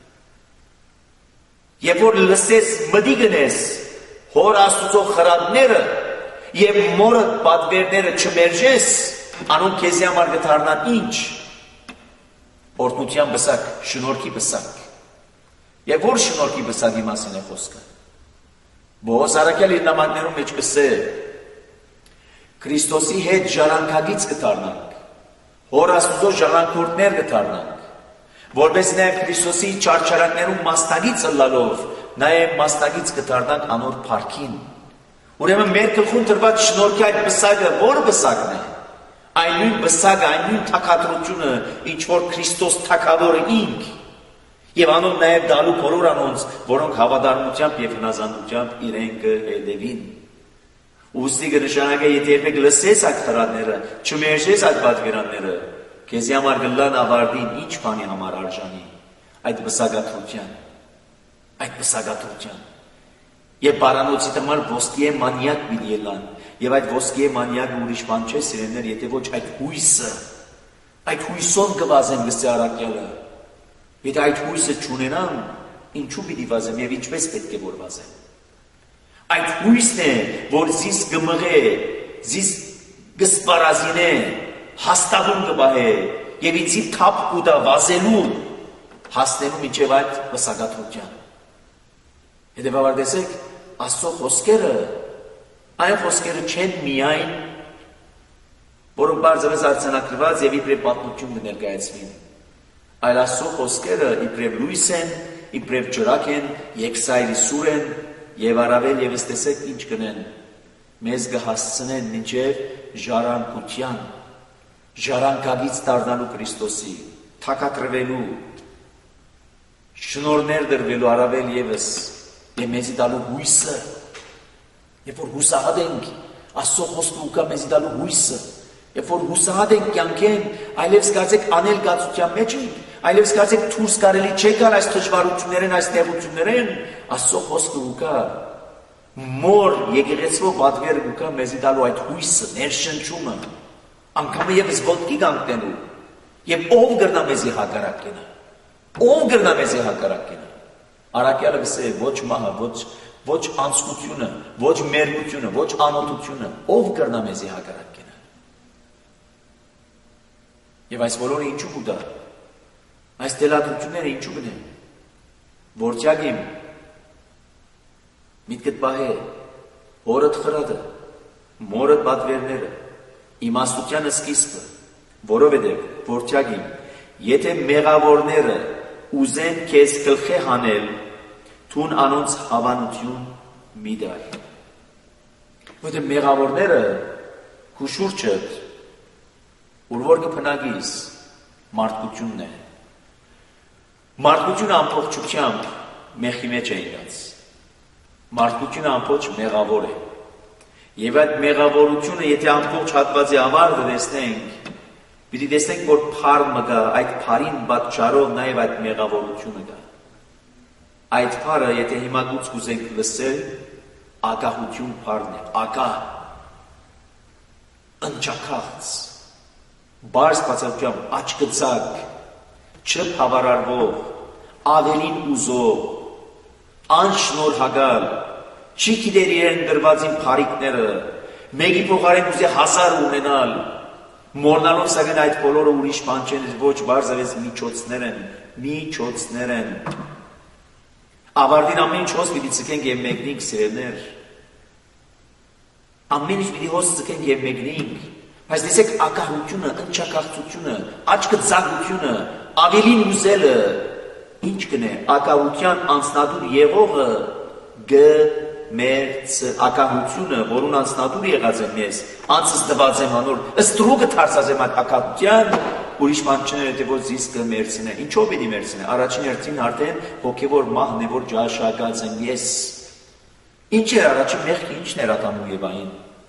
Երբ որ լսես մտի գնես հոր Աստուծո խրատները եւ մորը պատվերները չմերժես, անուն քեզի համար կդառնան ինչ։ Օրհնության բսակ, շնորհքի բսակ։ Եվ որ շնորհքի բսակի մասին է խոսքը։ Պողոս առաքյալ իր նամակներում մեջ կսե Քրիստոսի հետ ժառանգագից կդառնանք, հոր Աստուծո ժառանգորդներ կդառնանք, որպես նաև Քրիստոսի չարչարանքներում մասնագից ըլլալով, նաև մասնագից կդառնանք անոր փառքին։ Ուրեմն մեր գլխուն տրված շնորհքի այդ բսակը ո՞ր բսակն է։ Այն նույն բսակը, այն նույն թակադրությունը, ինչ որ Քրիստոս թակավորը ինք եւ անոն նաեւ դալու բոլոր անոնց, որոնք հավատարմությամբ եւ հնազանդությամբ իրեն կհետևին։ Ուստի կնշանակե, եթե երբեք լսես այդ խրատները, չմերժես այդ պատվիրանները, քեզի համար գլան ավարտին ինչ բանի համար արժանի այդ բսակաթրության։ Եվ բարանոցի համար ոսկիե մանյակ պիտի ելան, եւ այդ ոսկիե մանյակը ուրիշ բան չէ, սիրելիներ, եթե ոչ այդ հույսով կվազեմ գսե առաքյալը։ Եթե այդ հույսը չունենամ, ինչու պիտի վազեմ եւ ինչպես պետք է որ վազեմ։ Այդ հույսն է, որ զիս կմղե, զիս կսպարազինե, հաստատում կբահե եւ ինձի թափ կուտա վազելու հասնելու մինչեւ այդ բսակաթրության։ Հետևաբար տեսեք, Աստծո խոսքերը, այն խոսքերը չեն միայն որոնք բարձրաց արձանագրված եւ իբրև պատմություն կներկայացվին։ Այլ Աստծո խոսքերը իբրև լույս են, իբրև ջրակ են, եկսայրի սուր են եւ առավել եւս տեսեք ինչ կնեն։ Մեզ կհասցնեն մինչև ժառանգության, ժառանգագից դառնալու Քրիստոսի, թակակրվելու, շնորհներ դրվելու առավել եւս եւ մեզի տալու հույսը, երբ որ հուսահատ ենք, Աստծո խոսքը ուկա մեզի տալու հույսը, երբ որ հուսահատ ենք կյանքեն, այլևս կարծեք անել կացության մեջ ենք, այլևս կարծեք դուրս կարելի չէ գալ այս դժվարություններեն, այս նեղություններեն, Աստծո խոսքը ուկա մոր եկեղեցվո պատվերը ուկա մեզի տալու այդ հույսը, ներշնչումը, անգամ եւս ոտքի կանգնելու, եւ ով գրնա մեզի հակառակենա, ով գրնա մեզի հակառակենա, Արաքյալը գսե ոչ մահը, ոչ անցկությունը, ոչ մերկությունը, ոչ անօթությունը, ով գրնա մեզի հակառակենա։ Եվ այս բոլորը ինչու կուտա, այս դելադրությունները ինչու գնեն, որտյակ իմ, միտքդ պահե, հորդ խրատը, մորդ պատվերները, իմաստության սկիզբը, որովհետև որտյակ իմ, եթե մեղավորները ուզեն քեզ գլխի հանել, թուն անոնց հավանություն մի դար։ Որտեղ մեղավորները քու շուրջդ, ուր որ կփնագիս, մարդկությունն է։ Մարդկությունը ամբողջությամբ մեղքի մեջ է իրաց։ Մարդկությունը ամբողջ մեղավոր է։ Եվ այդ մեղավորությունը, եթե ամբողջ հատվածի ավարտը տեսնենք, պիտի տեսնենք, որ փառը կա, այդ փառին պատճառով նաև այդ մեղավորությունը կա։ Այդ փառը, եթե հիմա դուք կուզեք լսել, ագահություն փառն է, ագահ, ընչաքաղց, բարձ բացատրությամբ, աչքծակ, չփավարարվող, ավելին ուզող, անշնորհակալ, չի գիտեր իրեն դրվածին փառիկները, մեկի փոխարեն ուզի հասար ունենալ, մորնալով սակայն այդ բոլորը ուրիշ բան չեն, ոչ բարձրապես միջոցներ են։ Ավարտին ամեն ինչ հոս պիտի ցկենք եւ մեկնենք սիրելներ։ Ամեն ինչ պիտի հոս ցկենք եւ մեկնենք։ Բայց տեսեք ակահությունը, ընչակաղցությունը, աչքծակությունը, ավելին ուզելը ինչ կնե, ակահության անձնադուր եղողը ակահությունը, որուն անձնադուր եղած է մեզ, անձս դված եմ անոր, ստրուկը թարսած եմ այդ ակահության, ուրիշ բան չներ է, որ զիսկը մերցնե, ինչով պիտի մերցնե, առաջին հերթին արդեն հոգևոր մահն է, որ ջաշակած եմ ես, ինչ էր առաջին մեղքի, ինչն էր Ադամու և Եվային,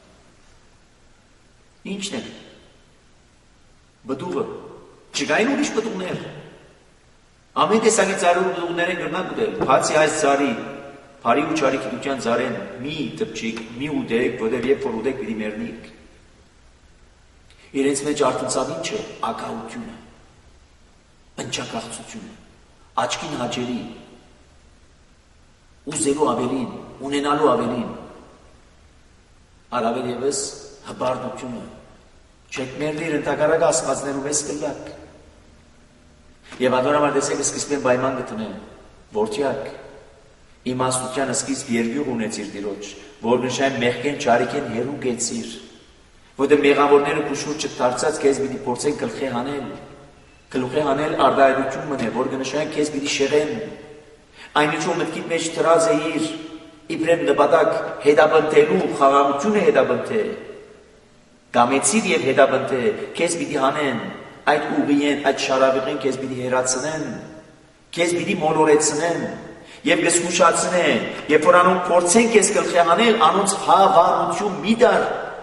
ինչն էր, բդուղը, չկային ուրիշ բդուղներ, ամեն տեսակի ծառի բդուղներ են գրնակ ուտել, բացի այս ծառի, Փարի ու չարի գիտության ծառեն մի տպչիկ, մի ուտեք, որտեղ երբ որ ուտեք պիտի մեռնիք։ Իրենց մեջ արտնցավ ինչը, ագահությունը, ընչակաղցությունը, աչքին հաճելի, ուզելու ավելին, ունենալու ավելին, առավել ևս հբարդությունը, չեք մերնիր ընտակարակ ասվածներու մեզ կլակ։ Եվ ադոր համար տեսեք սկիզբեն պայման գտնեն, որտյակ, իմաստության սկիզբ երկյուղ ունեցիր Տիրոջ, որ նշան մեղքեն չարիքեն հերու գեցիր, որտեղ մեղավորները քուշուրջը դարձած քեզ պիտի փորձեն գլխի հանել արդայություն մնե, որ կնշան քեզ պիտի շեղեն, այն ինչու մտքիդ մեջ դրած էիր, իբրև նպատակ հետապնդելու խաղաղությունը հետապնդե, գամեցիր եւ հետապնդե, քեզ պիտի հանեն, այդ ուղիեն, այդ շարավիղին քեզ պիտի հերացնեն, քեզ պիտի մոլորեցնեն, եւ կսկուշացնեն, երբ որ անոնք փորձեն քեզ գլխի հանել, անոնց հավանություն մի դար,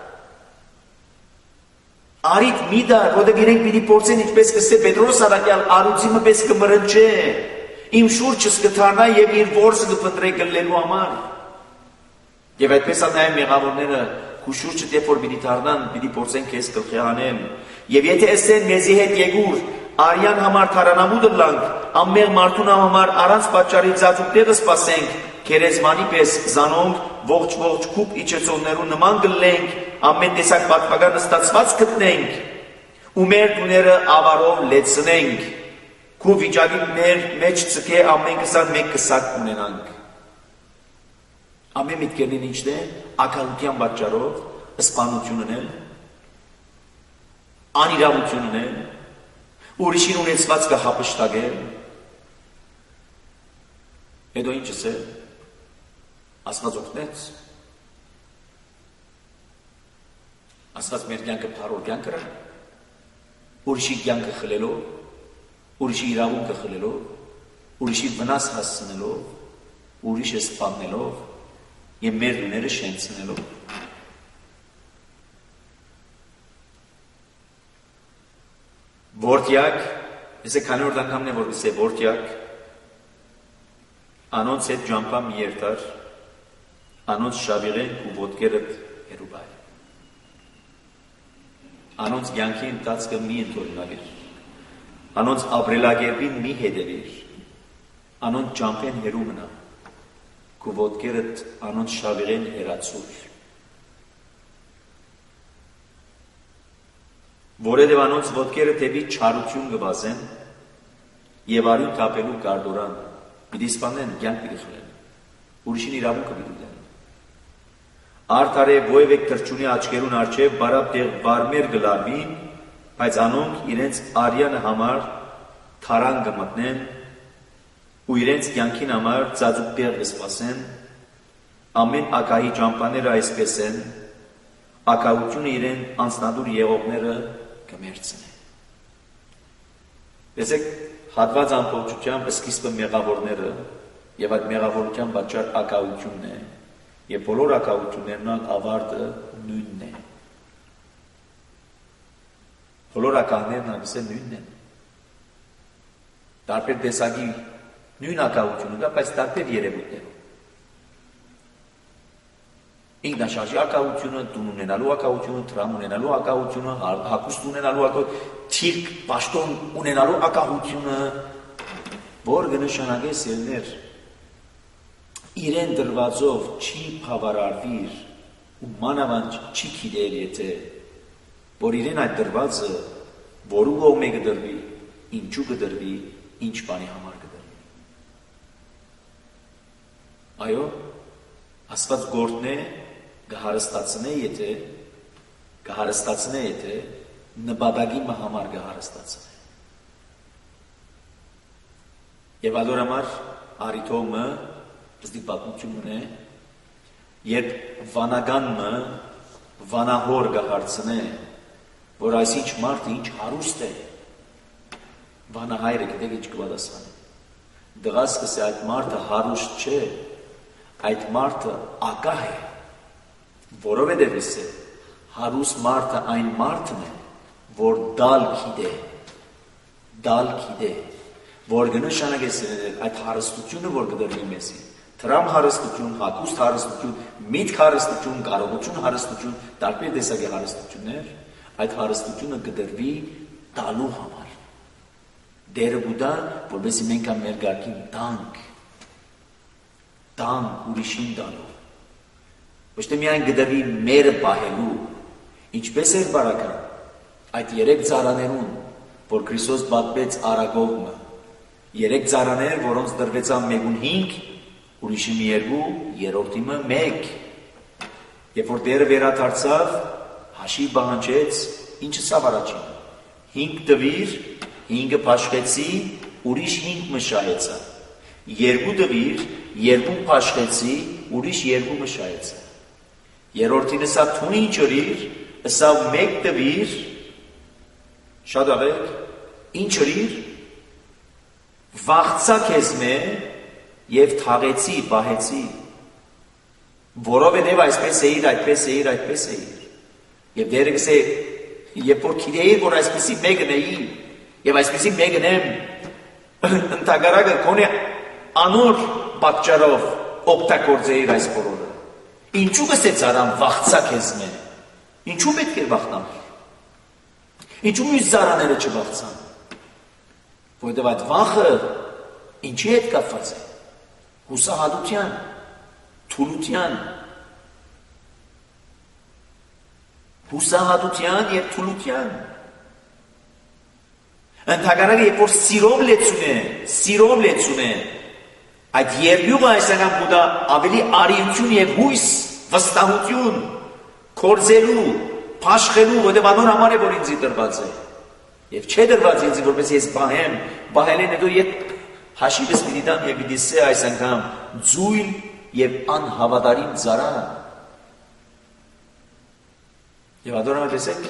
արիտ մի դար, որտեղ իրենք պիտի փորձեն ինչպես կսե Պետրոս Արաքյալ արուծիմը պես կմրնջե, իմ շուրջս կթարնա եւ իր որսը կփտրե գլելու համար։ Եվ այդպես նաև մեղավորները քու շուրջը դեպ որ պիտի դառնան, պիտի փորձեն քեզ գլխի հանել։ Եվ եթե ասեն մեզի հետ եկուր, արյան համար թարանամուտը լանք, ամմեղ մարդուն համար առանց պատճառի ծածուկները սպասենք, քերեզմանի պես զանոնք ողջ քուպ իջեցողներու նման գլենք, ամեն տեսակ պատվական ստացված գտնենք, ու մեր տուները ավարով լեցնենք, քու վիճակի մեր մեջ ցկե ամեն 21 կսակ ունենանք։ Ամեն միտքերին ինչն է, ակալության պատճառով, սպանությունն են, անիրավություն ունել, ուրիշին ունեցվածքը հափշտակել, հետո ինչս է, Աստված օգնեց, Աստված մեր կյանքը փառոր կյանք կրա, ուրիշի կյանքը խլելով, ուրիշի իրավունքը խլելով, ուրիշի վնաս հասցնելով, ուրիշը սպանելով եւ մեր դուները շենցնելով։ Որդյակ, ես քանի որ անգամն է որ գսե որդյակ, անոնց հետ ջամփա մի երթար, անոնց շավիղեն ու ոտքերդ հերուբայ։ Անոնց կյանքի ընթացքը մի ընդօրինավիր, անոնց ապրելակերպին մի հետևիր, անոնց ջամփեն հերու մնա, ու ոտքերդ անոնց շավիղեն հերացուր։ Որովհետև անոնց ոտքերը թեպի չարություն կվազեն եւ արյուն թափելու կարդորան, պիտի սպանեն, կյանք պիտի խլեն, ուրիշին իրավունքը պիտի տեն։ Արդարե ովևէ կրճունի աչքերուն առջև բարապ տեղ վարմեր գլարվին, բայց անոնք իրենց արյանը համար թարան կմտնեն ու իրենց կյանքին համար ծածուկ տեղ կսպասեն, ամեն ակահի ճամփաները այսպես են, ակահությունը իրեն անձնադուր եղողները կմերցնեն։ Տեսեք, հատված ամբողջությամբ սկիզբը մեղավորները եւ այդ մեղավորության պատճառ ակահությունն է եւ բոլոր ակահություններն ավարտը նույնն է։ Բոլոր ակահներն ամսը նույնն են։ Տարբեր տեսակի նույն ակահությունը կա, բայց տարբեր երևույթներով։ Ինքնաշարժի ակահությունը, տուն ունենալու ակահությունը, տրամ ունենալու ակահությունը, հագուստ ունենալու ակահությունը, թիրք, պաշտոն ունենալու ակահությունը, որ կնշանակե սերներ, իրեն դրվածով չի բավարարվիր ու մանավանդ չի գիտեր եթե, որ իրեն այդ դրվածը որու կողմե կդրվի, ինչու կդրվի, ինչ բանի համար կդրվի։ Այո, Աստված գործն է կհարստացնե եթե նպատակի համար կհարստացնե։ Եվ ալոր համար արիթոմը ըստի պատմությունն է, երբ վանագանը վանահոր կհարցնե, որ այսինչ մարդը ինչ հարուստ է, վանահայրը գիտեք ինչ կպատասխանե։ Դղաս կսե այդ մարդը հարուստ չէ, այդ մարդը ակահ է, որովհետև իսե հարուստ մարդը այն մարդն է, որ դալ գիտե, որ կնշանակե այդ հարստությունը, որ կդրվի մեզի, տրամ հարստություն, հագուստ հարստություն, միտք հարստություն, կարողություն հարստություն, տարբեր տեսակի հարստություններ, այդ հարստությունը կդրվի տալու համար։ Դերը գուտա, որովհետև մենք մեր գարկին տանք ուրիշին տալու։ Ոչ թե միայն կդրվի մերը պահելու, ինչպես էր բարական, այդ 3 ծառաներուն, որ Քրիստոս պատմեց Արագողը, 3 ծառաներ, որոնց դրվեցան մեկուն 5, ուրիշի մի 2, երրորդիմը 1, երբ որ դերը վերադարձավ, հաշիվ պահանջեց, ինչը սավ առաջին, 5 տվիր, 5-ը փաշխեցի, ուրիշ 5 մշահեցա, 2 տվիր, 2 փաշխեցի, ուրիշ 2 մշահեցա, երրորդին ըսավ թունի ինչ ըրիր, ըսավ 1 տվիր, շատ աղեք, ինչ ըրիր, վաղցա քեզ մե և թաղեցի, պահեցի, որովհետև այսպես էիր, այդպես էիր, այդպես էիր, և դերը կսե, երբ որ գիտեիր, որ այսպեսի մեկն էի, և այսպեսի մեկն եմ, ընդհակառակը քոնե անոր պատճառով օգտագործեիր այս բոլորը, ինչու կսե ծառան վաղցա քեզ մե, ինչու պետք է վախնամ, ինչու մյուս ծառաները չվախցան, որովհետև այդ վախը ինչի հետ կապված է, հուսահատության, թուլության, հուսահատության և թուլության, ընդհակառակը երբ որ սիրով լեցուն է, այդ երկյուղը այսական բուդա ավելի արիություն և հույս, վստահություն, կործելու, փաշխելու, որտեղ անոր համար է որ ինձ դրված է։ Եվ չէ դրված ինձ որպես ես բահեմ, բահելեն հետո ետ հաշիվս պիտի դամ եւ պիտի սե այս անգամ ձույլ եւ անհավատարիմ ծառա։ Եվ ադորամը տեսեք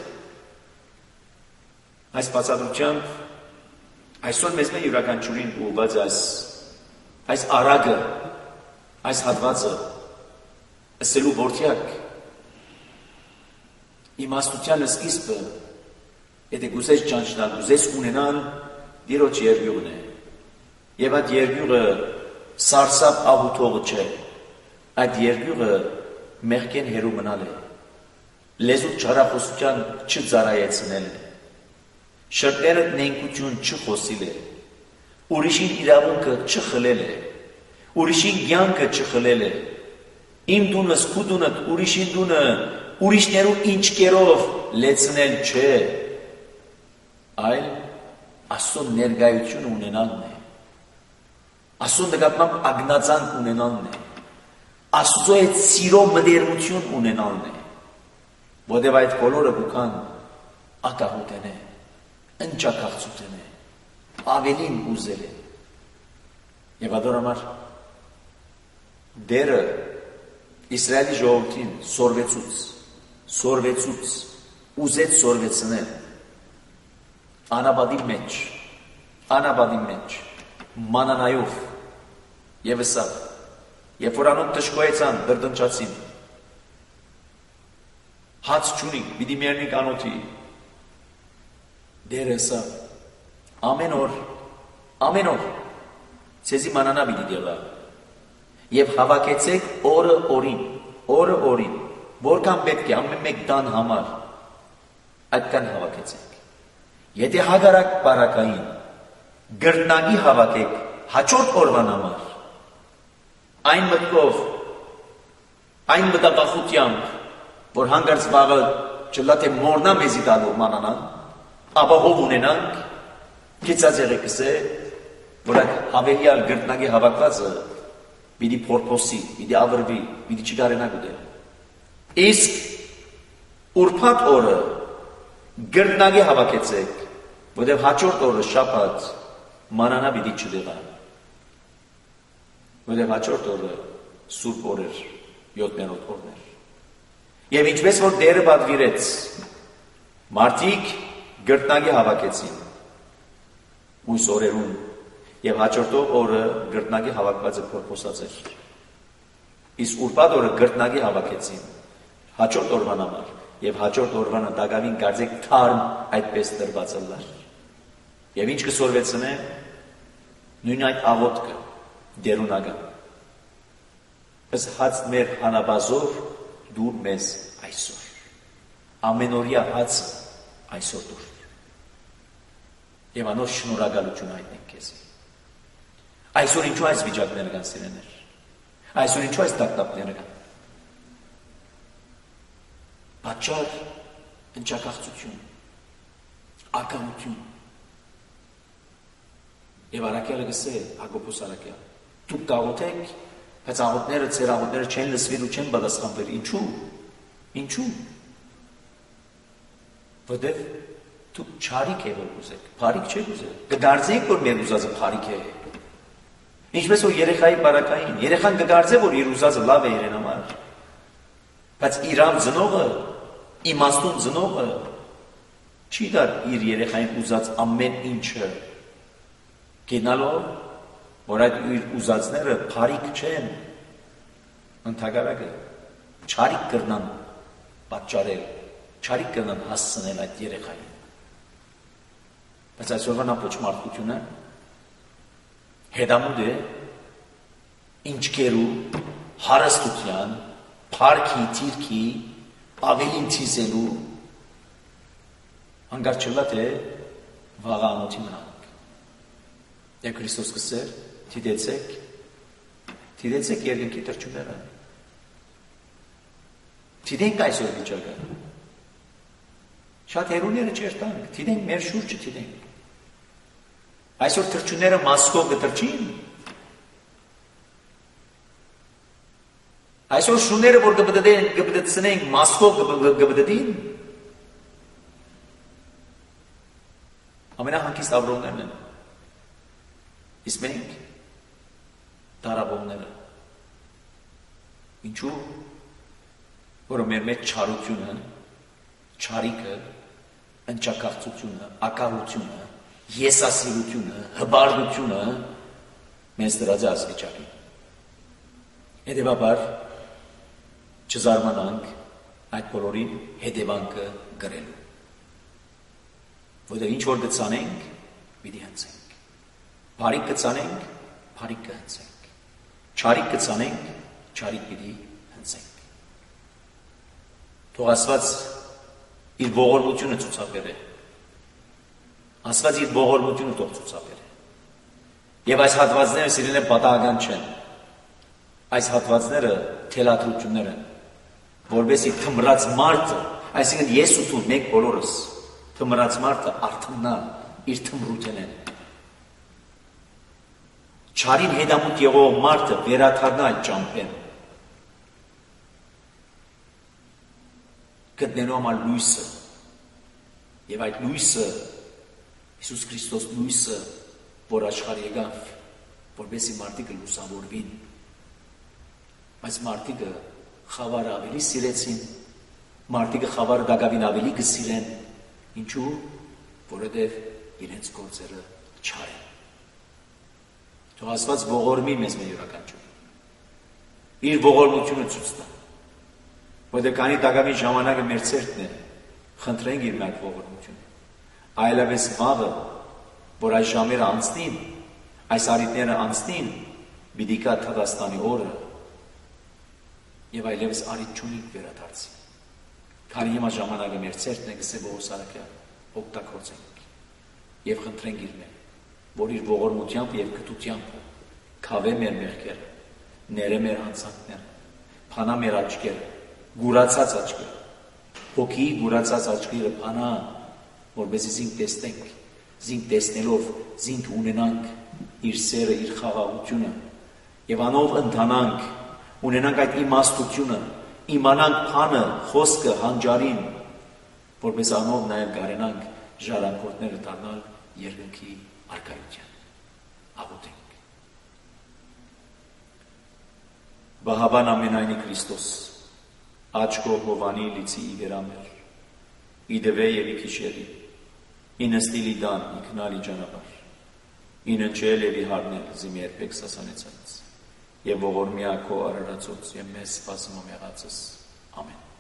այս բացատրությամբ այսօր մեզ մեր յուրաքանչյուրին ուղղված այս արագը, այս հատվածը ասելու որդյակ իմաստության սկիզբը եթե գուզես ճանչնալ, գուզես ունենալ դիրոջ երկյուղն է եւ այդ երկյուղը սարսափ աղութողը չէ, այդ երկյուղը մեղքեն հերու մնալ է, լեզու չարախոսության չծարայեցնել է, շրտերը նենկություն չխոսիլ է, ուրիշին իրավունքը չխլել է, ուրիշին կյանքը չխլել է, իմ դունս, քու դունդ, ուրիշին դունը, ուրիշներու ինչկերով լեցնել չէ, այլ Աստծո ներկայություն ունենալն է, Աստծո նկատմամբ ագնացանք ունենալն է, Աստծո հետ սիրո մտերմություն ունենալն է, որտեղ այդ բոլորը բուքան ակահուտեն է, ընճակաղցութեն է, ավելին ուզել է, եւ ադորամար դերը Իսրայելի ժողովրդին սորվեցուց, ուզեց սորվեցնել, անաբադի մեջ, մանանայով եւ ըսավ, երբ որ անոն տշկոյեցան, դրդնչացին, հաց չունի, պիտի մերնիկ անոթի, դերը ըսավ, ամեն օր, ցեզի մանանա պիտի դեղա, եւ հավաքեցեք օրը օրին, որքան պետք է ամեն մեկ տան համար, այդքան հավաքեցեք, եթե հագարակ բարակային, գրնագի հավաքեք հաջորդ օրվան համար, այն մտքով, այն մտածախությամբ, որ հանգարց վաղը չլա թե մորնա մեզի տալու մանանան, ապա հով ունենանք, կեցած եղեք է, որ այդ հավելյալ գրտնագի հավաքվածը պիտի փորփոսի, պիտի ավրվի, պիտի չկարենա գուտել։ Իսկ ուրբաթ օրը գրտնագի հավաքեցեք, որտեղ հաջորդ օրը շաբաթ մանանա պիտի չդեղա, որտեղ հաջորդ օրը սուրբ օր էր, 7-րդ օրն էր։ Եվ ինչպես որ դերը պատվիրեց, մարդիկ գրտնագի հավաքեցին ույս օրերուն, եւ հաջորդող օրը գրտնագի հավաքվածը փորփոսած էր։ Իսկ ուրբաթ օրը գրտնագի հավաքեցին հաջորդ օրվան համար, եւ հաջորդ օրվանը դակավին կարծեք թարմ այդպես դրված ըլլար։ Եվ ինչ կսորվեցնե, նույն այդ աղոթքը դերունական։ Ըստ հաց մեր հանաբազով դուր մեզ այսօր, ամենօրյա հացը այսօր դուր, եւ անոր շնորհակալություն հայտնենք քեզ։ Այսօր ինչու այս վիճակները կան սիրեներ, այսօր ինչու այս տակտապները կան, պատճառ ընճակաղցություն, ակամություն, եւ Արաքյալը գսե, Հակոբոս Արաքյալ, դուք կաղոթեք, բայց աղոթները, ձեր աղոթները չեն լսվել ու չեն պատասխանվել, ինչու, որտեւ դուք չարիք է որ ուզեք, փարիք չեք ուզել, կդարձեք որ մեր ուզածը փարիք է, ինչպես որ երեխայի բարակային, երեխան կդարձե որ իր ուզածը լավ է իրեն համար, բայց իրավ ծնողը, իմաստուն ծնողը չի դար իր երեխային ուզած ամեն ինչը, գնալով, որ այդ իր ուզածները փարիք չեն, ընդհակառակը չարիք կրնան պատճառել, չարիք կրնան հասցնել այդ երեխային։ Բայց այսօրվան ամբողջմարտությունը հետամուտ է ինչքերու հարստության, փարքի, թիրքի, ավելին թիզելու հանգար չլա թե վաղանոթի մնանք։ Եվ Քրիստոս կսեր, թիդեցեք երկնքի թրջունները, թիդենք այսօր վիճակը, շատ հերուները չերտանք, թիդենք մեր շուրջը թիդենք, այսօր թրջունները մասկով կտրչին, այսօր շուները որ կպտեցնենք մասկով կպտեցին, Նրանք ապրողներն են։ Իսկ մենք տարապողները։ Ինչու՞։ Որը մեր մեջ չարությունը, չարիքը, ընճակաղցությունը, ակահությունը, եսասիրությունը, հբարդությունը մեզ դրած է աստիճանի։ Հետևաբար չզարմանանք այդ բոլորին հետևանքը գրելու։ Որտեղ ինչ որ գցանենք, պիտի հնցենք։ Բարիք գցանենք, բարիք կհնցենք։ Չարիք գցանենք, չարիք պիտի հնցենք։ Թող Աստված իր ողորմությունը ցուցաբերե։ Աստված իր ողորմությունը թող ցուցաբերե։ Եվ այս հատվածները սիրելիներ պատահական չեն։ Այս հատվածները թելադրություններ են, որովհետեւ թմրած մարդը, այսինքն ես ու դու մենք բոլորս թմրած մարդը արթնա իր թմրութեն են։ Չարին հետամուտ եղող մարդը վերաթարնա այդ ճամփեն։ Գտնելու համար լույսը, եւ այդ լույսը Հիսուս Քրիստոս լույսը, որ աշխարհ եկավ, որպեսզի մարդիկը լուսավորվին, բայց մարդիկը խավարը ավելի սիրեցին, մարդիկը խավարը դակավին ավելի կսիրեն, ինչու, որովհետև իրենց գործերը չար են։ Թող Աստված ողորմի մեզ մեր յուրաքանչյուրին, իր ողորմությունը ցույց տա, որովհետև քանի դակավին ժամանակը մեր ցերտն է, խնդրենք իր այդ ողորմությունը, այլևս վաղը, որ այս ժամերը անցնին, այս արիտները անցնին, պիտի գա Թագաստանի օրը, եւ այլևս արիտ չունի վերադարձի։ Քանի հիմա ժամանակը մեր ցերտն է, գսե Պողոս Արաքյան, օգտագործենք եւ խնդրենք իր մեն, որ իր ողորմությամբ եւ գթությամբ քավե մեր մեղքերը, ները մեր անցանքները, փանա մեր աչքերը, գուրացած աչքերը, հոգի գուրացած աչքերը փանա, որպեսզի զինք տեսնենք, զինք տեսնելով զինք ունենանք իր սերը, իր խաղաղությունը եւ անով ընթանանք, ունենանք այդ իմաստությունը, իմանանք փանը, խոսքը, հանճարին, որպես անով նաեւ կարենանք ժառանգորդները դառնալ երկնքի արքայության։ Աղոթենք։ Բահաբան ամենայնի Քրիստոս, աչքո հովանի լիցի իվերամեր, իդվե եւ իքիշերի, ինստիլի դան, իքնալի ճանապարհ, ինընչել եւ իհարնել զիմի երբեք սասանեցած, եւ ողորմյա քո արարածոց եւ մեզ սպասում եղածս, ամեն։